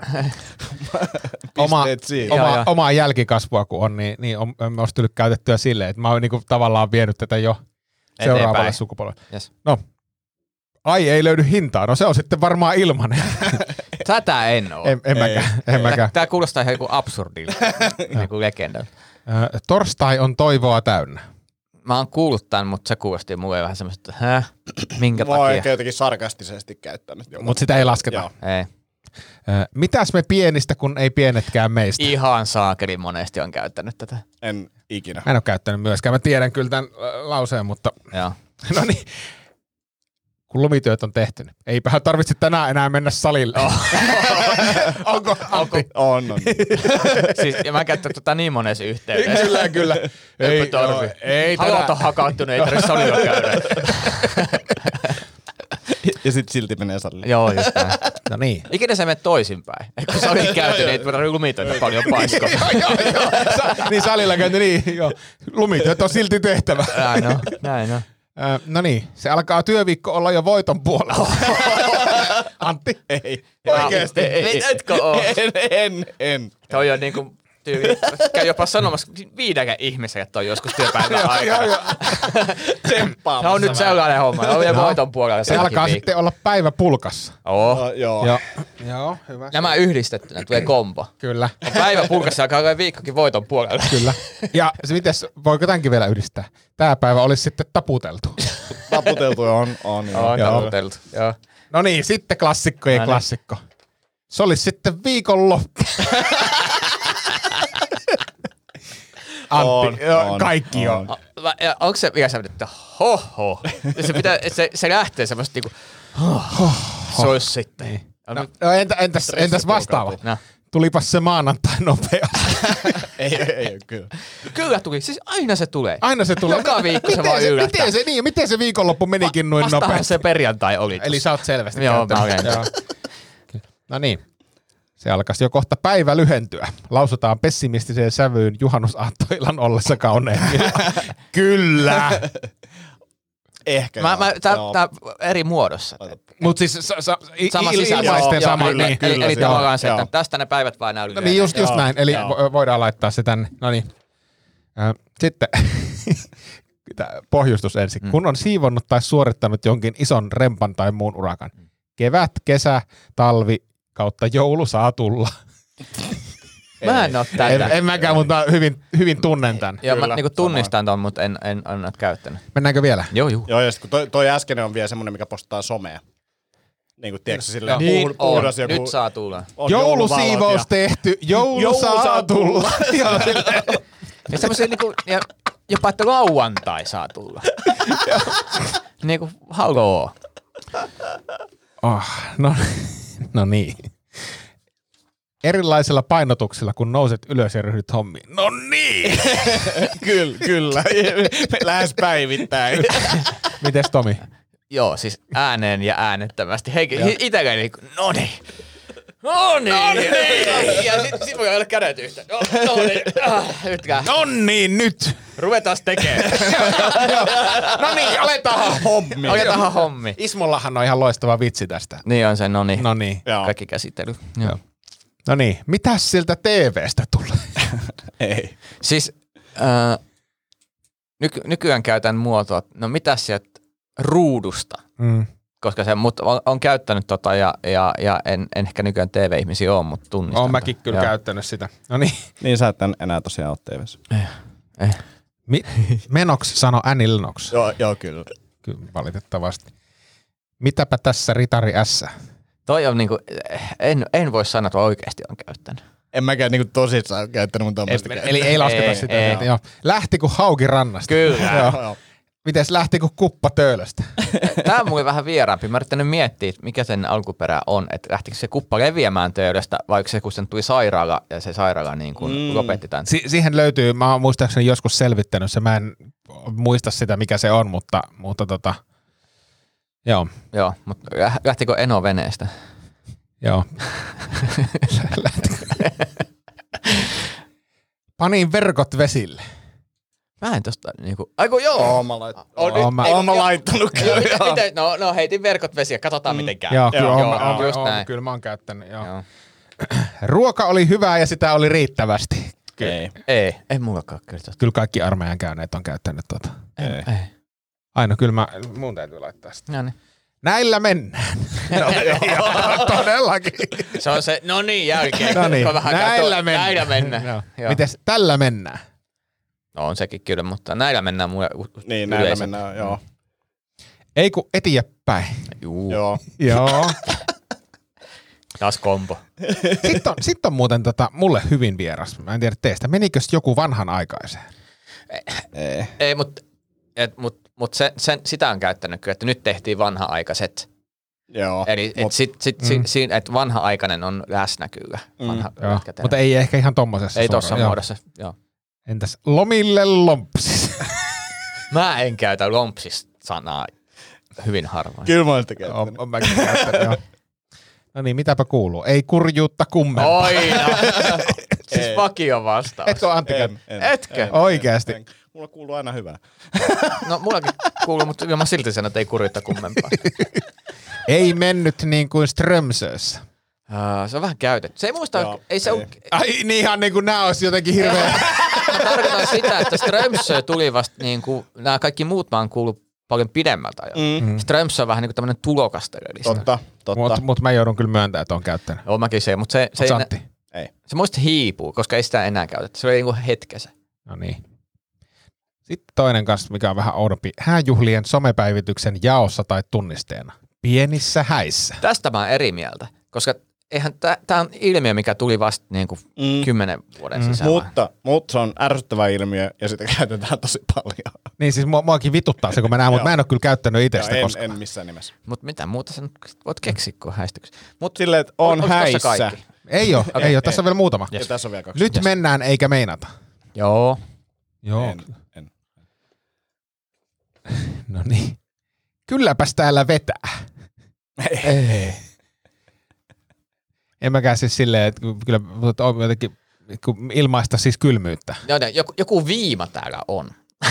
Omaa jälkikasvua kun on, niin on myös tullut käytettyä silleen, että mä oon niinku tavallaan vienyt tätä jo seuraavalle sukupolvelle. Yes. No, ei löydy hintaa. No se on sitten varmaan ilmanen. Tätä en oo. En mäkään. Tää kuulostaa ihan joku absurdilta, joku legenda. Torstai on toivoa täynnä. Mä oon kuullut tämän, mutta se kuulosti mulle vähän semmoista, että minkä Mä oon takia? ehkä jotenkin sarkastisesti käyttänyt. Mutta sitä ei lasketa. Joo. Ei. Mitäs me pienistä, kun ei pienetkään meistä? Ihan saakeli monesti on käyttänyt tätä. En ikinä. Mä en ole käyttänyt myöskään. Mä tiedän kyllä tämän lauseen, mutta Joo. no niin. Kun lumityöt on tehty, niin eipähän tarvitse tänään enää mennä salille. Onko? On. Siis, ja mä käytän tota niin monessa yhteydessä. Kyllä. Ei tarvi. Ei Halot on hakattu, ei tarvitse salilla käydä. Ja sit silti menee salille. Joo, just näin. No niin. Ikinä se menee toisinpäin. Kun salilla käyty, niin ei tarvitse lumitöitä paljon paiskoa. Joo. Niin salilla käyty, niin joo. Lumityöt on silti tehtävä. Näin on. No niin, se alkaa työviikko olla jo voiton puolella. Antti? Ei. Oikeesti? Etkö oo? En. Toi on niinku tyyli. Käy jopa sanomassa 5 ihmiselle, että on joskus työpäivän aikana. Tsemppaa. Se on nyt sellainen homma. Se on jo voiton puolella. Se alkaa sitten olla päivä pulkassa. Joo. Joo, hyvä. Nämä yhdistettynä tulee kombo. Kyllä, Päivä pulkassa alkaa olla viikkokin voiton puolella. kyllä. Ja se mites, voiko tämänkin vielä yhdistää? Tää päivä olisi sitten taputeltu. Taputeltu on. On Joo. taputeltu. Joo. No niin, sitten klassikkojen No niin. klassikko. Se olisi sitten viikonloppu. Antti, On. kaikki on. Ja onko se vielä semmoinen, että hoho? Se lähtee semmoista niinku, se olisi sitten. Niin. No, entäs vastaava? No. Tulipas se maanantai nopeasti. Ei kyllä. Kyllä tuli, siis aina se tulee. Aina se tulee. Joka viikko se vaan yllättää. Miten se viikonloppu menikin noin Vastahan nopeasti? se perjantai oli. Eli sä oot selvästi Joo, mä käyttänyt. olen. Joo. No niin. Se alkaisi jo kohta päivä lyhentyä. Lausutaan pessimistiseen sävyyn juhannusaattoillan ollessa kaunein. Kyllä. Ehkä. Tää eri muodossa. Mutta siis Sama sisältö. ilmaisten Joo, sama. kyllä, Niin. kyllä. Eli tavallaan se, Joo. että tästä ne päivät vaan näy No niin, just Joo, näin. Eli joo. voidaan laittaa se tänne. No niin. Sitten tää pohjustus ensin. Kun on siivonnut tai suorittanut jonkin ison rempan tai muun urakan. Kevät, kesä, talvi kautta joulu saa tulla. Mä en oo tätä. En mäkään, mutta hyvin tunnen tämän. Joo, mä Kyllä, niinku tunnistan ton, mutta en ole käyttänyt. Mennäänkö vielä? Joo. Joo, ja sit kun toi äskeinen on vielä semmonen, mikä postaa somea. Niin kuin tiedätkö silleen Niin on. puhdas joku. Nyt saa tulla. on Joulusiivous jouluvalot tehty, joulu saa tulla. Joo, silleen. Ja semmosia niinku, ja jopa että lauantai saa tulla. Niinku, haloo. No niin. Erilaisilla painotuksilla, kun nouset ylös ja ryhdyt hommiin. No niin! Kyllä. Lähes päivittäin. Mites Tomi? Joo, siis ääneen ja äänettömästi. Hei, itselleen niinku, noniin. Ja sit voi olla kädet yhtä. Nytkään. No niin, nyt! Ruvetaan tekemään. No niin, aletaan hommi. Aletaan hommi. Ismollahan on ihan loistava vitsi tästä. Niin on se, noni. No niin. Joo. Kaikki käsittely. Joo. No niin, mitäs siltä TV:stä tulee? Ei. Siis nykyään käytän muotoa, no mitäs sieltä ruudusta, koska se, mutta on käyttänyt tota ja en ehkä nykyään TV-ihmisiä ole, mutta tunnistan. Oon mäkin kyllä käyttänyt sitä. No niin. Niin sä et enää tosiaan ole TV:ssä. Menoks sano Annie Lennox. Joo, kyllä. Kyllä, valitettavasti. Mitäpä tässä Ritari S? Toi on niinku, en voi sanoa, että oikeasti on käyttänyt. En mäkään niinku tosissaan käyttänyt mun tommoista. Eli ei lasketa sitä. ei. Joo. Lähti kuin hauki rannasta. Kyllä. Joo. Mites lähti kuin kuppa töölöstä? Tää on mulle vähän vieraampi. Mä yrittänyt miettiä, mikä sen alkuperä on. Että lähtikö se kuppa leviämään töölöstä, vai se kun sen tuli sairaala ja se sairaala niin kuin lopetti tämän. Siihen löytyy, mä oon muistaakseni joskus selvittänyt se, mä en muista sitä mikä se on, mutta joo. Joo, mutta lähtikö Eno veneestä? Joo. Panin verkot vesille. Mä en tosta niinku, aiku joo. Oon mä laittanut kyllä. No heitin verkot vesiä, katsotaan miten käy. Joo, kyllä just näin. kyllä mä oon käyttänyt. Joo. Joo. Ruoka oli hyvää ja sitä oli riittävästi. Ei mullakaan kyllä. Kyllä kaikki armeijan käyneet on käyttänyt tuota. Ei. Aino, kyllä mun täytyy laittaa sitä. No niin. Näillä mennään. Todellakin. Se on se, no niin, jälkeen. No niin, Kun vähän näillä mennään. Näillä mennään. Joo. Joo. Mites tällä mennään? No on sekin kyllä, mutta näillä mennään mulle Niin, näillä mennään, joo. Ei kun eteenpäin. Juu. Joo. Joo. Taas kombo. Sitten on muuten mulle hyvin vieras. Mä en tiedä teistä. Menikö joku vanhanaikaiseen? Ei, mutta sitä on käyttänyt kyllä, että nyt tehtiin vanha-aikaiset. Joo. Eli että vanha-aikainen on läsnä kyllä. Mutta ei ehkä ihan tommosessa. Ei tossa muodossa, joo. Entäs lomille lompsis? Mä en käytä lompsis-sanaa hyvin harvoin. Kyllä mä oon sitä käyttänyt. On mäkin käyttänyt, joo. No niin, mitäpä kuuluu? Ei kurjuutta kummempaa. Oina! Siis vakio vastaus. Etkö Antti käyttänyt? Etkö? Oikeesti. Mulla kuuluu aina hyvää. No mullakin kuuluu, mutta kyllä mä silti sanon, että ei kurjuutta kummempaa. Ei mennyt niin kuin Strömsössä. Se on vähän käytetty. Se ei muista, ei se ole... Ai niin ihan niin kuin nää olisi jotenkin hirveä. Mä tarkoitan sitä, että Strömsö tuli vasta niin kuin, nämä kaikki muut mä oon kuullut paljon pidemmältä ajalta. Strömsö on vähän niin kuin tämmönen tulokastelelista. Totta. Mutta mä joudun kyllä myöntämään, että on käyttänyt. Joo, mäkin se, mutta se Ei. se muista hiipuu, koska ei sitä enää käytetä. Se oli niin kuin hetkessä. No niin. Sitten toinen kanssa, mikä on vähän oudompi. Hääjuhlien somepäivityksen jaossa tai tunnisteena. Pienissä häissä. Tästä mä oon eri mieltä, koska eihän tää on ilmiö, mikä tuli vasta niin kuin 10 vuoden sisään. Mutta se on ärsyttävä ilmiö ja sitä käytetään tosi paljon. Niin siis muakin vituttaa se, kun mä näen, mutta mä en ole kyllä käyttänyt itse sitä koskaan. En missään nimessä. Mutta mitä muuta sä nyt voit keksiä kuin häistyksi? Mut silleen, että on häissä. Ei ole, ei ole. Tässä on vielä muutama. Ja tässä on vielä 2. Nyt mennään eikä meinata. Joo. En. No niin. Kylläpäs täällä vetää. Ei. En mäkään siis silleen, että kyllä on jotenkin ilmaista siis kylmyyttä. Joo, joku viima täällä on.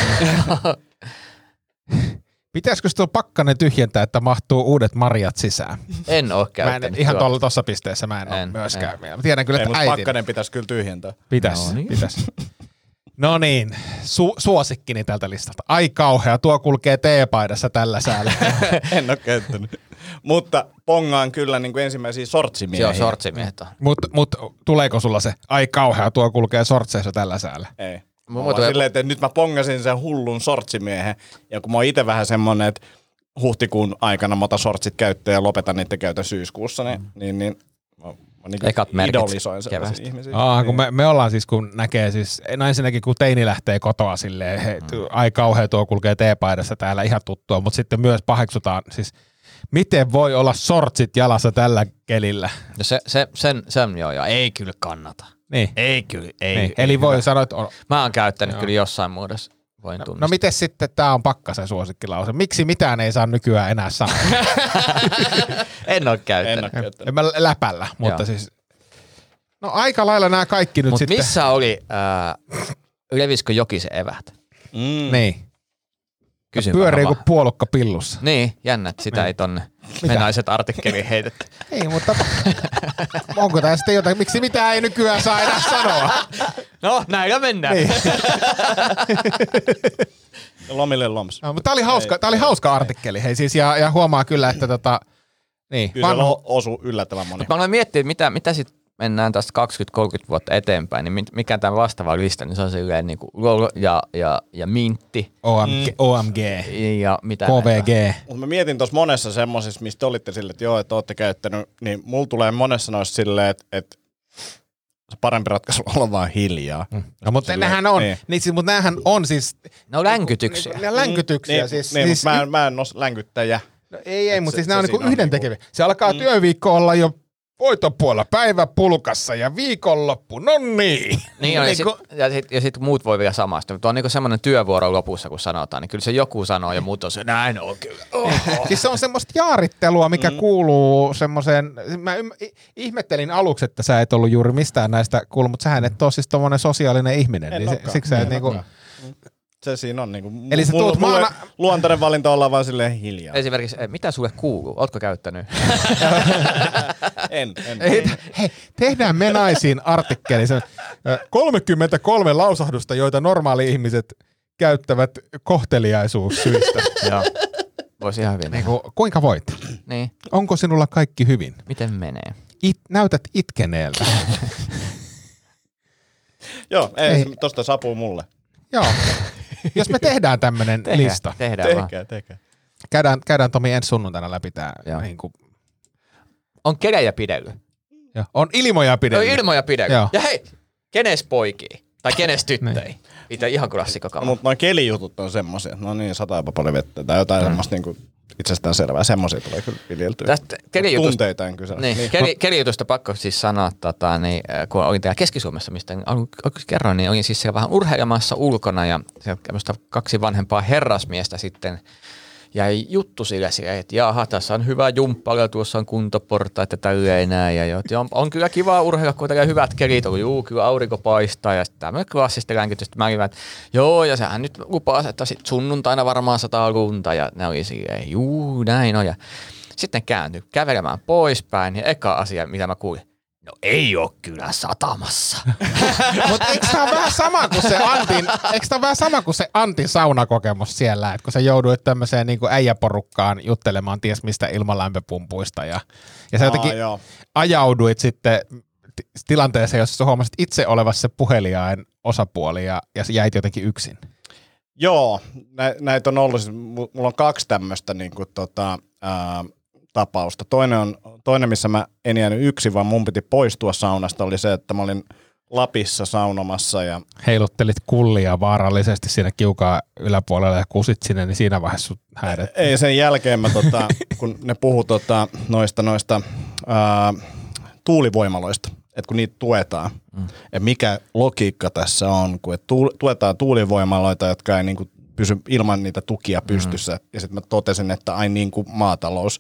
Pitäisikö tuo pakkanen tyhjentää, että mahtuu uudet marjat sisään? En ole käyttänyt. Ihan tuossa pisteessä mä en ole myöskään. Mä tiedän kyllä, että äitin. Pakkanen pitäisi kyllä tyhjentää. Pitäisi. No niin, suosikkini tältä listalta. Ai kauhea, tuo kulkee teepaidassa tällä säällä. En ole käyttänyt. Mutta pongaan kyllä niin kuin ensimmäisiä sortsimiehiä. Joo, sortsimiehet on. Mut tuleeko sulla se, ai kauhea, tuo kulkee sortseissa tällä säällä? Ei. Silleen, että nyt mä pongasin sen hullun sortsimiehen. Ja kun mä oon itse vähän semmonen, että huhtikuun aikana mä otan sortsit käyttöön ja lopetan niiden käytön syyskuussa, niin mä niin ekat merkit idolisoin sellaisia ihmisiä. Kun me ollaan siis, kun näkee siis, ensinnäkin kun teini lähtee kotoa silleen, ai kauhea, tuo kulkee teepaidassa täällä ihan tuttua, mutta sitten myös paheksutaan siis, miten voi olla sortsit jalassa tällä kelillä? No sen joo, ja ei kyllä kannata. Niin. Ei kyllä, ei. Niin. Eli voi sanoa, että mä oon käyttänyt kyllä jossain muodossa, voin tunnistaa. No miten sitten tää on Pakkasen suosikkilause? Miksi mitään ei saa nykyään enää sanoa? En ole käyttänyt. En mä läpällä, mutta siis, no aika lailla nämä kaikki nyt sitten. Mutta missä oli, levisikö Jokisen evät? Niin. Kysyn pyörii kuin puolukka pillussa. Niin, jännä, että sitä ei tonne venäiset artikkeliin heitetty. Ei, mutta onko tää sitten jotain, miksi mitään ei nykyään saa enää sanoa? No, näillä mennään. Niin. Lomille loms. No, mutta tää oli hauska artikkeli, hei siis, ja huomaa kyllä, että niin. Kyllä se osui yllättävän moni. Mä olen miettinyt, mitä sit mennään tästä 20-30 vuotta eteenpäin, niin mikä tämä vastaava lista, niin se on silleen niin kuin LOL ja Mintti. OMG. Ja mitä KVG. Mutta mä mietin tuossa monessa semmosissa, mistä olitte silleen, että joo, että ootte käyttänyt, niin mulla tulee monessa noissa silleen, että se parempi ratkaisu on vaan hiljaa. No, mutta nämähän on, mutta nämähän on siis... Ne on länkytyksiä. Ne on länkytyksiä. Siis, mä en ole länkyttäjä. No ei, mutta siis nämä on niinku yhdentekeviä. Se alkaa työviikko olla jo voitopuolella päivä pulkassa ja viikonloppu, no niin. Niin on, ja sit muut voi vielä samasta. Tuo on niinku semmoinen työvuoro lopussa, kun sanotaan, niin kyllä se joku sanoo ja muut on se, näin on kyllä. Siis se on semmoista jaarittelua, mikä kuuluu semmoiseen, mä ihmettelin aluksi, että sä et ollut juuri mistään näistä kuullut, mutta sähän et ole siis tommonen sosiaalinen ihminen. Niin siksi sä et niinku... Se siinä on niinku... Eli sä tuut luontainen valinta olla vaan silleen hiljaa. Esimerkiksi, mitä sulle kuuluu? Ootko käyttänyt? En. Hei, tehdään me naisiin artikkeli. 33 lausahdusta, joita normaali-ihmiset käyttävät kohteliaisuussyistä. Joo. Voisi ihan hyvin. Niin kuinka voit? Niin. Onko sinulla kaikki hyvin? Miten menee? Näytät itkeneeltä. Joo, ei. Tosta sapuu mulle. Joo. Jos me tehdään tämmönen lista. Tehdään. Käydään Tomi ensi sunnuntaina läpi tää. Niinku. On kelejä pidely. Joo. On ilmoja pidely. On ilmoja pidely. Joo. Ja hei, kenes poikii? Tai kenes tyttöi? Mitä ihan klassikokama. Mutta noin kelijutut on semmosia. No niin, sataa jopa paljon vettä. Tai jotain semmoista niinku itsestään selvää. Semmosia tulee kyllä viljeltyä. Tästä kelijutusta, en kysellä. niin. Kelijutusta pakko siis sanoa, kun olin täällä Keski-Suomessa, mistä kerroin, niin olin siis siellä vähän urheilemassa ulkona ja kaksi vanhempaa herrasmiestä sitten jäi juttu sille, että jaha, tässä on hyvä jumppala, tuossa on kuntoportaat ja tälleen näin. Ja on kyllä kivaa urheilla, kun on hyvät kelit, kyllä aurinko paistaa ja sitten tämmöinen klassista länkytystä. Mä olin, että joo, ja sehän nyt lupaa, että sit sunnuntaina varmaan sataa lunta ja ne oli silleen, näin on. Ja sitten kääntyi kävelemään poispäin ja eka asia, mitä mä kuulin, no ei oo kyllä satamassa. Mutta eikö tää vähän sama kuin se Antin saunakokemus siellä, että kun sä jouduit tämmöiseen niinku äijäporukkaan juttelemaan ties mistä ilmalämpöpumpuista ja sä jotenkin ajauduit sitten tilanteeseen, jossa sä huomasit itse olevasi se puheliain osapuoli ja jäit jotenkin yksin. Joo, näitä on ollut, mulla on 2 tämmöistä niinku tapausta. Toinen, missä mä en jäänyt yksin, vaan mun piti poistua saunasta, oli se, että mä olin Lapissa saunomassa. Ja heiluttelit kullia vaarallisesti siinä kiukaan yläpuolella ja kusit sinne, niin siinä vaiheessa sut häirettiin. Ei, sen jälkeen mä, kun ne puhuu noista tuulivoimaloista, että kun niitä tuetaan, ja mikä logiikka tässä on, kun tuetaan tuulivoimaloita, jotka ei niinku pysy ilman niitä tukia pystyssä, ja sitten mä totesin, että ai niin kuin maatalous.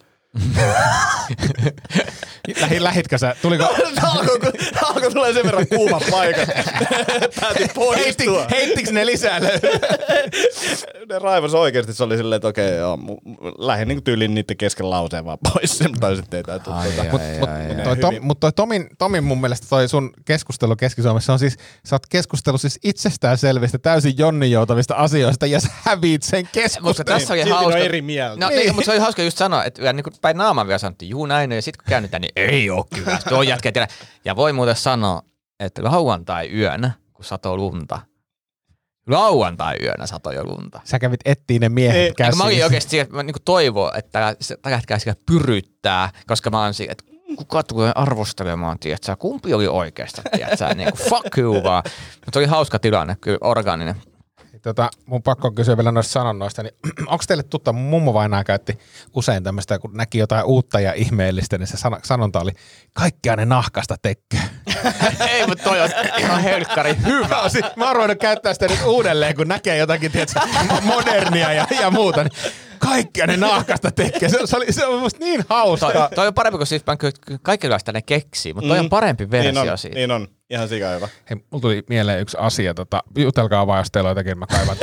Lähitkö sä? Tuliko? Alko tulee sen verran kuumat paikat. Päätin poistua. Heittikö ne lisää? Ne raivos oikeasti. Se oli silleen, että okei, joo, lähdin niin tyylin niiden kesken lauseen vaan pois. Tai sitten ei täytyy. Mutta Tomin mun mielestä toi sun keskustelu Keski-Suomessa on siis, sä oot keskustellut siis itsestäänselvistä, täysin jonninjoutavista asioista ja sä häviit sen keskustelun. Mutta tässä oli hauska. on eri mieltä. No, niin, mutta se oli hauska just sanoa, että niin kuin päin naaman vielä sanottiin, juu näin, ja sitten kun käännytään, niin ei oo kyllä. Tuo jätkä tiedä. Ja voi muuten sanoa, että lauantai-yönä, kun satoi lunta, lauantai-yönä satoi jo lunta. Sä kävit etsiä ne miehet käsiin. Mä olin oikeasti että mä niin toivon, että tällä hetkellä sitä pyryttää, koska mä oon siinä, että kuka tulee arvostelemaan, tiedätkö, kumpi oli oikeasta, tiedätkö, niin kuin fuck you vaan. Mutta oli hauska tilanne, kyllä orgaaninen. Mun pakko on kysyä vielä noista sanonnoista, niin onko teille tuttu, mun mummo vainaa käytti usein tämmöistä, kun näki jotain uutta ja ihmeellistä, niin se sanonta oli, kaikkea ne nahkasta tekee. Ei, mutta toi on ihan helkkari hyvä. Mä oon ruvennut käyttää sitä nyt uudelleen, kun näkee jotakin, tiedätkö, modernia ja muuta, niin kaikkea ne nahkasta tekee. Se on musta niin hauska. Toi on parempi, kun siis kaikenlaista ne keksii, mutta toi on parempi versio siitä. Niin on. Ihan sika hyvä. Hei, mulla tuli mieleen yksi asia. Jutelkaa vaan, jos teillä on jotakin, mä kaivan.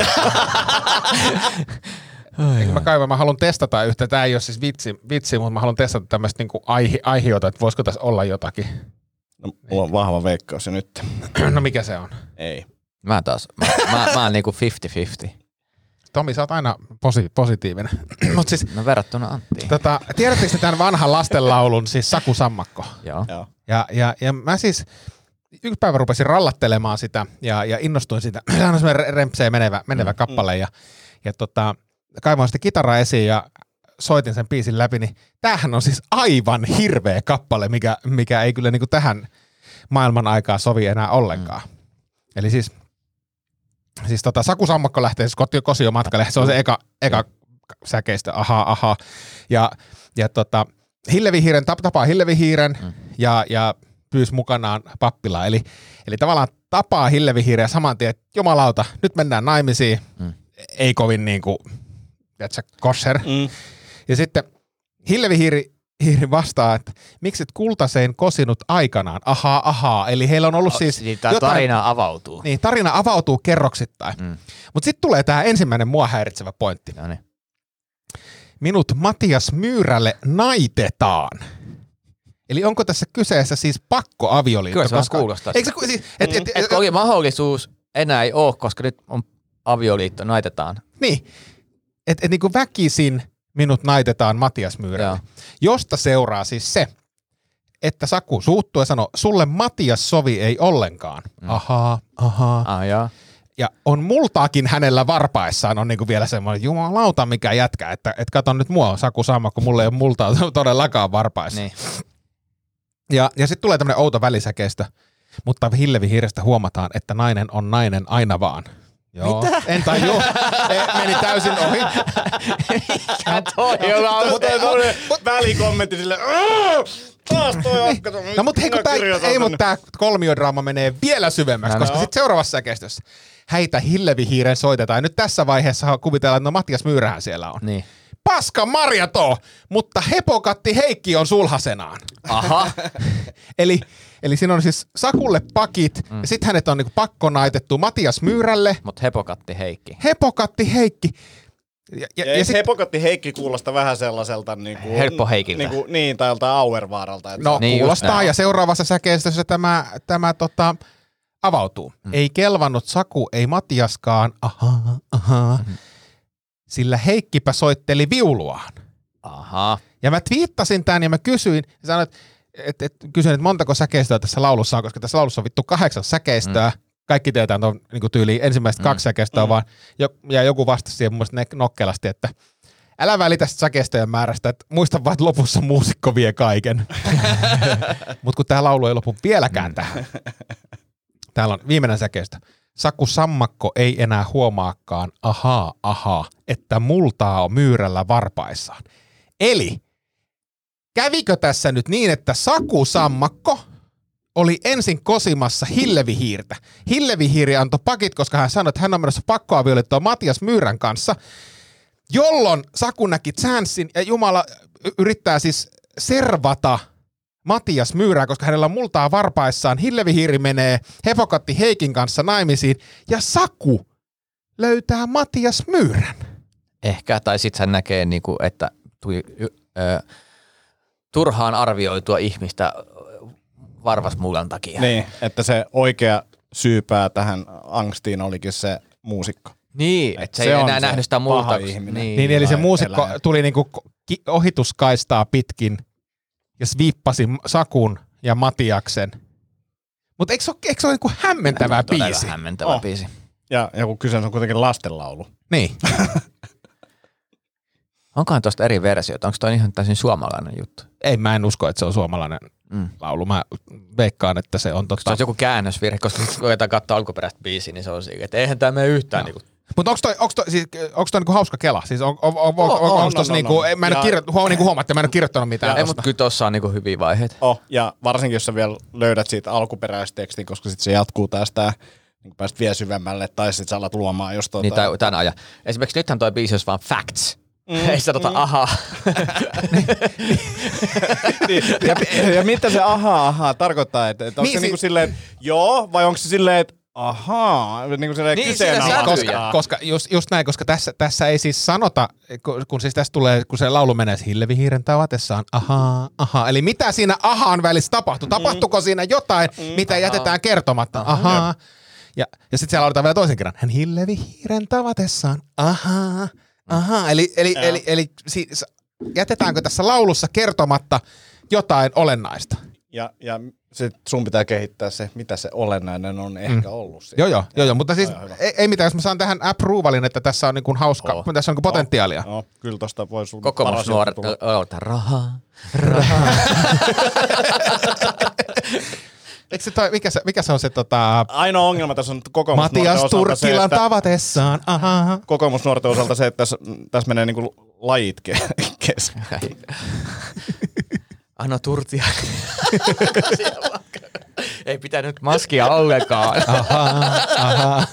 Mä haluan testata yhtä. Tää ei ole siis vitsi, mutta mä haluan testata tämmöistä niinku aihiota, että voisiko tässä olla jotakin. No, mulla on vahva veikkaus jo nyt. No mikä se on? Ei. Mä oon niinku 50-50. Tomi, sä oot aina positiivinen. Mut siis, no verrattuna Anttiin. Tiedättekö tämän vanhan lastenlaulun, siis Saku Sammakko? Joo. Ja mä siis yksi päivä rupesin rallattelemaan sitä ja innostuin siitä. Se on semmoinen rempseen menevä kappale ja kaivoin sitten kitaraa esiin ja soitin sen biisin läpi, niin tämähän on siis aivan hirveä kappale, mikä ei kyllä niinku tähän maailman aikaa sovi enää ollenkaan. Eli siis Saku Sammakko lähtee siis Kosio matkalle, se on se eka säkeistä, aha. Ja Hillevihiiren tapaa Hillevihiiren ja pyysi mukanaan pappilaan. Eli tavallaan tapaa Hillevihiiren ja saman tien, että jumalauta, nyt mennään naimisiin. Ei kovin niinku, tiedätkö, kosher. Ja sitten Hillevihiiri vastaa, että miksi et kultaseen kosinut aikanaan? Ahaa. Eli heillä on ollut siis jotain, tarina avautuu. Niin, tarina avautuu kerroksittain. Mutta sitten tulee tämä ensimmäinen mua häiritsevä pointti. No niin. Minut Matias Myyrälle naitetaan. Eli onko tässä kyseessä siis pakkoavioliitto? Kyllä se vaan kuulostaa. Eikö se siis, että oli mahdollisuus enää ei ole, koska nyt on avioliitto, naitetaan. Niin, että niin kuin väkisin minut naitetaan Matias Myyrälle. Josta seuraa siis se, että Saku suuttuu ja sanoo, sulle Matias sovi ei ollenkaan. Ahaa. Joo. Ja on multaakin hänellä varpaissaan, on niinku vielä semmoinen, jumalauta mikä jätkä, että kato nyt mua, Saku Samma, kun mulla ei ole multaa todellakaan varpaissa. Niin. Ja sitten tulee tämmöinen outo välisäkeistö, mutta Hillevi-hiirestä huomataan, että nainen on nainen aina vaan. Joo. Mitä? En tajua. Meni täysin ohi. Välikommentti silleen, taas toi akka. No mutta hei, tää kolmiodraama menee vielä syvemmäksi, koska sitten seuraavassa säkeistössä häitä Hillevi-hiiren soitetaan. Ja nyt tässä vaiheessa kuvitellaan, että no Matias Myyrähän siellä on. Niin. Paska Marjato, mutta Hepokatti Heikki on sulhasenaan. Aha. Eli siinä on siis Sakulle pakit, ja sitten hänet on niinku pakkonaitettu Matias Myyrälle. Mut Hepokatti Heikki. Hepokatti Heikki. Ja sit Hepokatti Heikki kuulostaa vähän sellaiselta niinku... Helppo Heikiltä. Niin, tai joltain Auervaaralta. No niin kuulostaa, ja seuraavassa säkeistössä tämä avautuu. Ei kelvannut Saku, ei Matiaskaan, sillä Heikkipä soitteli viuluaan. Aha. Ja mä twiittasin tämän ja mä kysyin, ja sanoin, että montako säkeistöä tässä laulussa on, koska tässä laulussa on vittu 8 säkeistöä. Kaikki tietää, että on niin tyyliin ensimmäiset 2 säkeistöä vaan, ja joku vastasi siihen mun mielestä nokkelasti, että älä välitä sitä säkeistöjen määrästä, että muista vaan, että lopussa muusikko vie kaiken. Mutta kun tää laulu ei lopu vieläkään tähän. Täällä on viimeinen säkeistö. Saku Sammakko ei enää huomaakaan, että multaa on Myyrällä varpaissaan. Eli kävikö tässä nyt niin, että Saku Sammakko oli ensin kosimassa Hillevi-hiirtä. Hillevi-hiiri antoi pakit, koska hän sanoi, että hän on menossa pakkoavioliittoon Matias Myyrän kanssa, jolloin Saku näki chanssin ja Jumala yrittää siis servata Matias Myyrää, koska hänellä on multaa varpaissaan. Hillevi-hiiri menee Hepokatti Heikin kanssa naimisiin ja Saku löytää Matias Myyrän. Ehkä, tai sit hän näkee, niinku, että tuli turhaan arvioitua ihmistä varvasmullan takia. Niin, että se oikea syypää tähän angstiin olikin se muusikko. Niin, että se ei enää nähnyt sitä multaa. Niin, eli se muusikko tuli niinku ohituskaistaa pitkin ja sviippasi Sakun ja Matiaksen. Mutta eikö se ole niinku hämmentävä biisi? Todella hämmentävä biisi. Ja kun kyseessä on kuitenkin lastenlaulu. Niin. Onkohan tuosta eri versioita? Onko toi ihan täysin suomalainen juttu? Ei, mä en usko, että se on suomalainen laulu. Mä veikkaan, että se on Se on joku käännösvirhe, koska kun koetaan katsoa alkuperäistä biisiä, niin se on siinä, että eihän tämä mene yhtään. Niinku. Mutta onko toi niinku hauska kela? Siis onko tossa niinku, mä en ole huomaatte, mä en ole kirjoittanut mitään. Ei, mutta kyllä tuossa on niinku hyviä vaiheita. Ja varsinkin, jos sä vielä löydät siitä alkuperäistekstin, koska sitten se jatkuu tästä niin pääset vielä syvemmälle, tai sitten sä alat luomaan jos Niin, tämän ajan. Esimerkiksi nythän toi biisi olisi vaan facts. Ei sitä ahaa. Ja mitä se ahaa tarkoittaa? Että onko niin, se niinku silleen, että joo, vai onko se silleen, että ahaa, niinku silleen niin, kyseenalaista? Koska just näin, koska tässä ei siis sanota, kun siis tässä tulee, kun se laulu menee Hillevi-hiiren tavatessaan, ahaa. Eli mitä siinä ahaan välissä tapahtui? Tapahtuiko siinä jotain, mitä jätetään kertomatta? Ahaa. Ja sitten siellä lauletaan vielä toisen kerran. Hän Hillevi-hiiren tavatessaan, ahaa. Eli siis, jätetäänkö tässä laulussa kertomatta jotain olennaista? Ja sit sun pitää kehittää se, mitä se olennainen on ehkä ollut. Siitä. Joo, mutta siis ei mitään, jos mä saan tähän approvalin, että tässä on niinku hauska, tässä on niinku potentiaalia. Kyllä tosta voi sun kokoomusnuoret, rahaa. Eikö se mikä se on se ainoa ongelma tässä on kokoomusnuorten Matias osalta Turkkilan se, tavatessaan, kokoomusnuorten osalta se, että tässä menee niinku lajit kesken. Anno Turtia. Ei pitänyt maskia ollenkaan. Ahaa.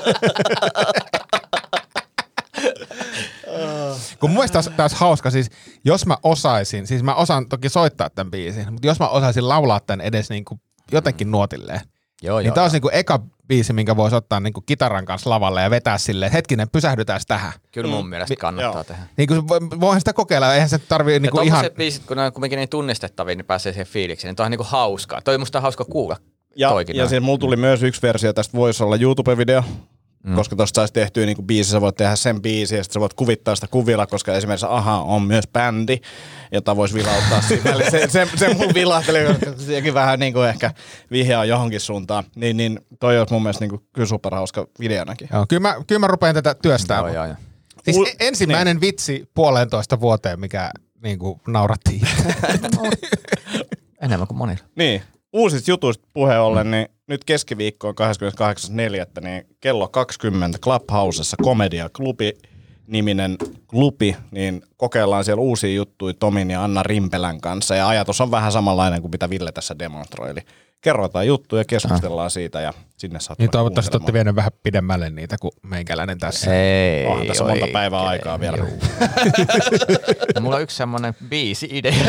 Kun mun mielestä taas hauska, siis jos mä osaisin, siis mä osaan toki soittaa tämän biisin, mutta jos mä osaisin laulaa tämän edes niinku jotenkin nuotilleen, niin tää olisi niinku eka biisi, minkä voisi ottaa niinku kitaran kanssa lavalle ja vetää silleen, että hetkinen, pysähdytään tähän. Kyllä mun mielestä kannattaa tehdä. Niin kuin voihan sitä kokeilla, eihän se tarvii niinku ihan... Tommoset biisit, kun ne on kuitenkin niin tunnistettavia, niin pääsee siihen fiilikseen, niin toi on niinku hauskaa. Toi musta on hauska kuulla. Ja siis mulla tuli myös yksi versio, tästä voisi olla YouTube-video. koska tuosta saisi tehtyä niin biisi, sä voit tehdä sen biisin ja sitten sä voit kuvittaa sitä kuvilla, koska esimerkiksi Aha on myös bändi, jota voisi vilauttaa siinä. Se mun vilahteli, koska sekin vähän niin kuin ehkä vihjaa johonkin suuntaan. Niin toi olisi mun mielestä niin kyllä superhauska videonakin. Joo, kyllä mä rupean tätä työstää. Joo. Siis ensimmäinen vitsi 1,5 vuoteen, mikä niinku naurattiin. Enemmän kuin monilla. Niin. Uusista jutuista puheen ollen, niin nyt keskiviikko on 28.4. niin kello 20 Clubhousessa Komedia Klubi niminen klubi, niin kokeillaan siellä uusia juttuja Tomin ja Anna Rimpelän kanssa, ja ajatus on vähän samanlainen kuin mitä Ville tässä demonstroi, eli kerrotaan juttuja, keskustellaan siitä, ja sinne saa niin toivottavasti olette vienyt vähän pidemmälle niitä kuin meikäläinen tässä. Ei, onhan tässä monta päivää aikaa vielä. Mulla on yksi semmoinen biisi-idea.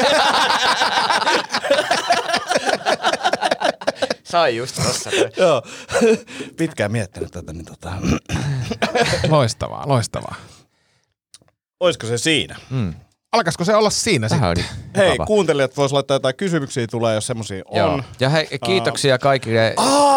Sai just tossa. Joo, pitkään miettinyt tätä, niin Loistavaa. Olisiko se siinä? Alkaisiko se olla siinä sitten? Hei, kuuntelijat vois laittaa jotain kysymyksiä, tulee jos semmosia on. Joo. Ja hei, kiitoksia kaikille.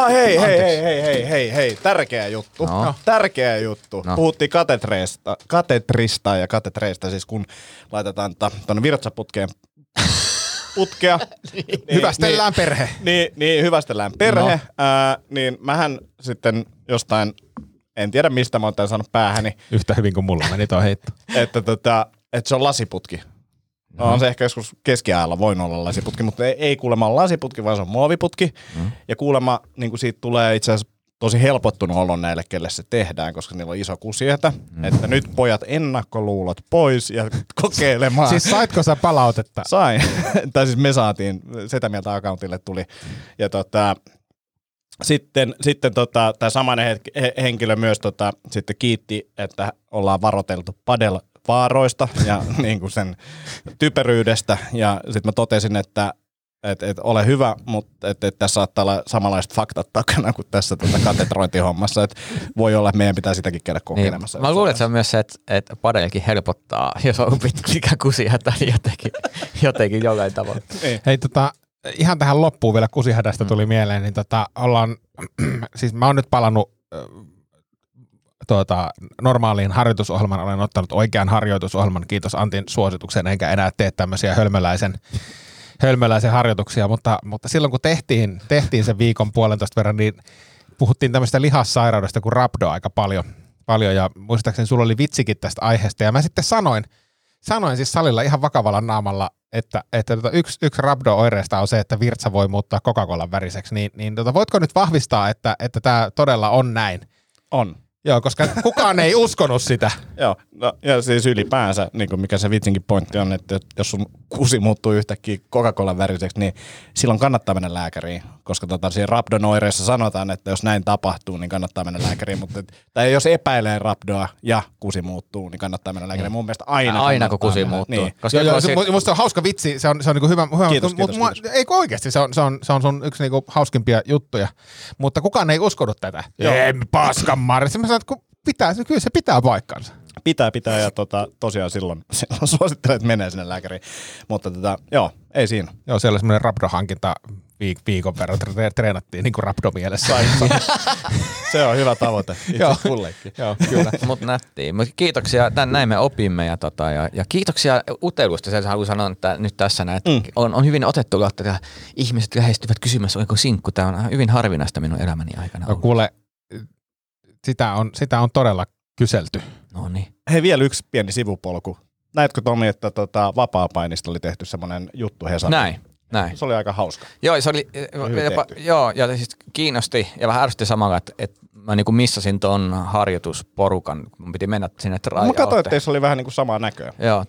Hei, tärkeä juttu. No. Tärkeä juttu. No. Puhuttiin katetrista ja katetreista, siis kun laitetaan tuonne virtsaputkeen putkea. Hyvästellään perhe. Niin, hyvästellään perhe. No. Niin mähän sitten jostain, en tiedä mistä mä oon tämän saanut päähäni. Yhtä hyvin kuin mulla meni toi heitto. Että se on lasiputki. No on se ehkä joskus keskiajalla voinut olla lasiputki, mutta ei kuulemma ole lasiputki, vaan se on muoviputki. Ja kuulemma niin siitä tulee itse asiassa tosi helpottunut olo näille, kelle se tehdään, koska niillä on iso kusietä. Että nyt pojat ennakkoluulot pois ja kokeilemaan. Siis saitko sä palautetta? Sain. Tai siis me saatiin, Setä Mieltä accountille tuli. Ja sitten tämä samainen henkilö myös sitten kiitti, että ollaan varoiteltu padelvaaroista ja niin kuin sen typeryydestä. Ja sitten mä totesin, että ole hyvä, mutta että tässä saattaa olla samanlaiset faktat takana kuin tässä katetrointihommassa. Että voi olla, että meidän pitää sitäkin käydä kokeilemassa. Niin, mä luulen, että se on myös se, että padelkin helpottaa, jos on pitkä kusihätä, niin jotenkin jollain tavalla. Niin. Hei, ihan tähän loppuun vielä kusihädästä tuli mieleen, niin siis mä oon nyt palannut normaaliin harjoitusohjelman, olen ottanut oikean harjoitusohjelman, kiitos Antin suosituksen, enkä enää tee tämmöisiä hölmöläisen harjoituksia, mutta silloin kun tehtiin sen viikon 1,5 verran, niin puhuttiin tämmöistä lihassairaudesta kuin rhabdo aika paljon ja muistaakseni sulla oli vitsikin tästä aiheesta, ja mä sitten sanoin siis salilla ihan vakavalla naamalla, että yksi rhabdo-oireista on se, että virtsa voi muuttaa Coca-Colan väriseksi, niin voitko nyt vahvistaa, että tämä todella on näin? On. Joo, koska kukaan ei uskonut sitä. Joo, no, ja siis ylipäänsä, niin kuin mikä se vitsinkin pointti on, että jos sun kusi muuttuu yhtäkkiä Coca-Colan väriseksi, niin silloin kannattaa mennä lääkäriin, koska siinä rhabdon oireessa sanotaan, että jos näin tapahtuu, niin kannattaa mennä lääkäriin, tai jos epäilee rhabdoa ja kusi muuttuu, niin kannattaa mennä lääkäriin. Mun mielestä aina kun kusi muuttuu. Niin. Musta on hauska vitsi, se on niinku hyvä. Kiitos. Ei oikeasti, se on sun yksi niinku hauskimpia juttuja, mutta kukaan ei uskonut tätä. Ei, paskan marja. Kyllä se pitää paikkansa. Pitää ja tosiaan silloin suosittelen, että menee sinne lääkäriin. Mutta joo, ei siinä. Joo, siellä oli semmoinen rhabdo-hankinta viikon verran treenattiin niin kuin rhabdo-mielessä. Se on hyvä tavoite itse kullekin. Joo, kyllä. Mut nättiin. Kiitoksia, näin me opimme ja kiitoksia uteilusta. Se haluan sanoa, että nyt tässä on hyvin otettu, että ihmiset lähestyvät kysymässä, oliko sinkku. Tämä on hyvin harvinaista minun elämäni aikana. No kuule, sitä on todella kyselty. No niin. Hei, vielä yksi pieni sivupolku. Näetkö Tomi, että vapaapainista oli tehty semmoinen juttu Hesarissa? Näin. Se oli aika hauska. Joo, se oli ja siis kiinnosti ja vähän ärsytti samalla, että mä niinku missasin ton harjoitusporukan. Mun piti mennä sinne tryouttiin. Mä katsoin, että se oli vähän niinku samaa näköä. Joo,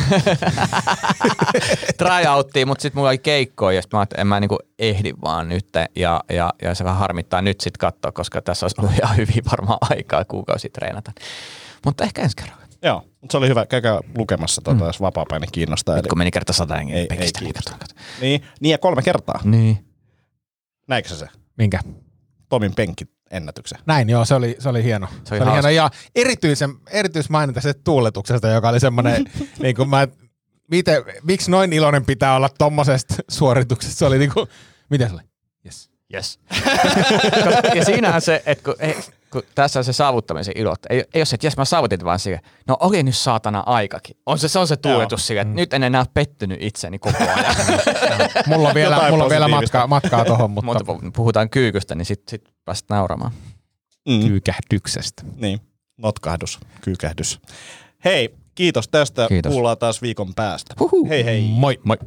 tryouttiin, mutta sitten mulla oli keikkoja ja sitten mä ajattelin, että en mä niinku ehdi vaan nyt. Ja se vähän harmittaa nyt sitten katsoa, koska tässä olisi ollut ihan hyvin varmaan aikaa kuukausi treenata. Mutta ehkä ensi kerran. Joo, mutta se oli hyvä. Käykää lukemassa, jos vapaapäinen kiinnostaa. Nyt kun meni kerta 100 hengen penkistä. Niin, ja 3 kertaa. Niin. Näikö se? Minkä? Tomin penkkiennätyksen. Näin, joo, se oli hieno. Se oli hieno. Ja erityismaininta se tuuletuksesta, joka oli semmoinen, niin kuin miksi noin iloinen pitää olla tommosesta suorituksesta? Se oli niinku, miten se oli? Yes. Yes. Ja siinähän se, että kun tässä on se saavuttamisen ilo, ei ole se, että jes mä saavutin vaan siihen, no oli nyt saatana aikakin. Se on se tuuletus siihen, että nyt en enää pettynyt itseni koko ajan. Mulla on vielä matkaa tohon, mutta puhutaan kyykystä, niin sit pääset nauramaan. Kyykähdyksestä. Niin, notkahdus, kyykähdys. Hei, kiitos tästä. Kiitos. Kuullaan taas viikon päästä. Huhu. Hei hei. Moi. Moi.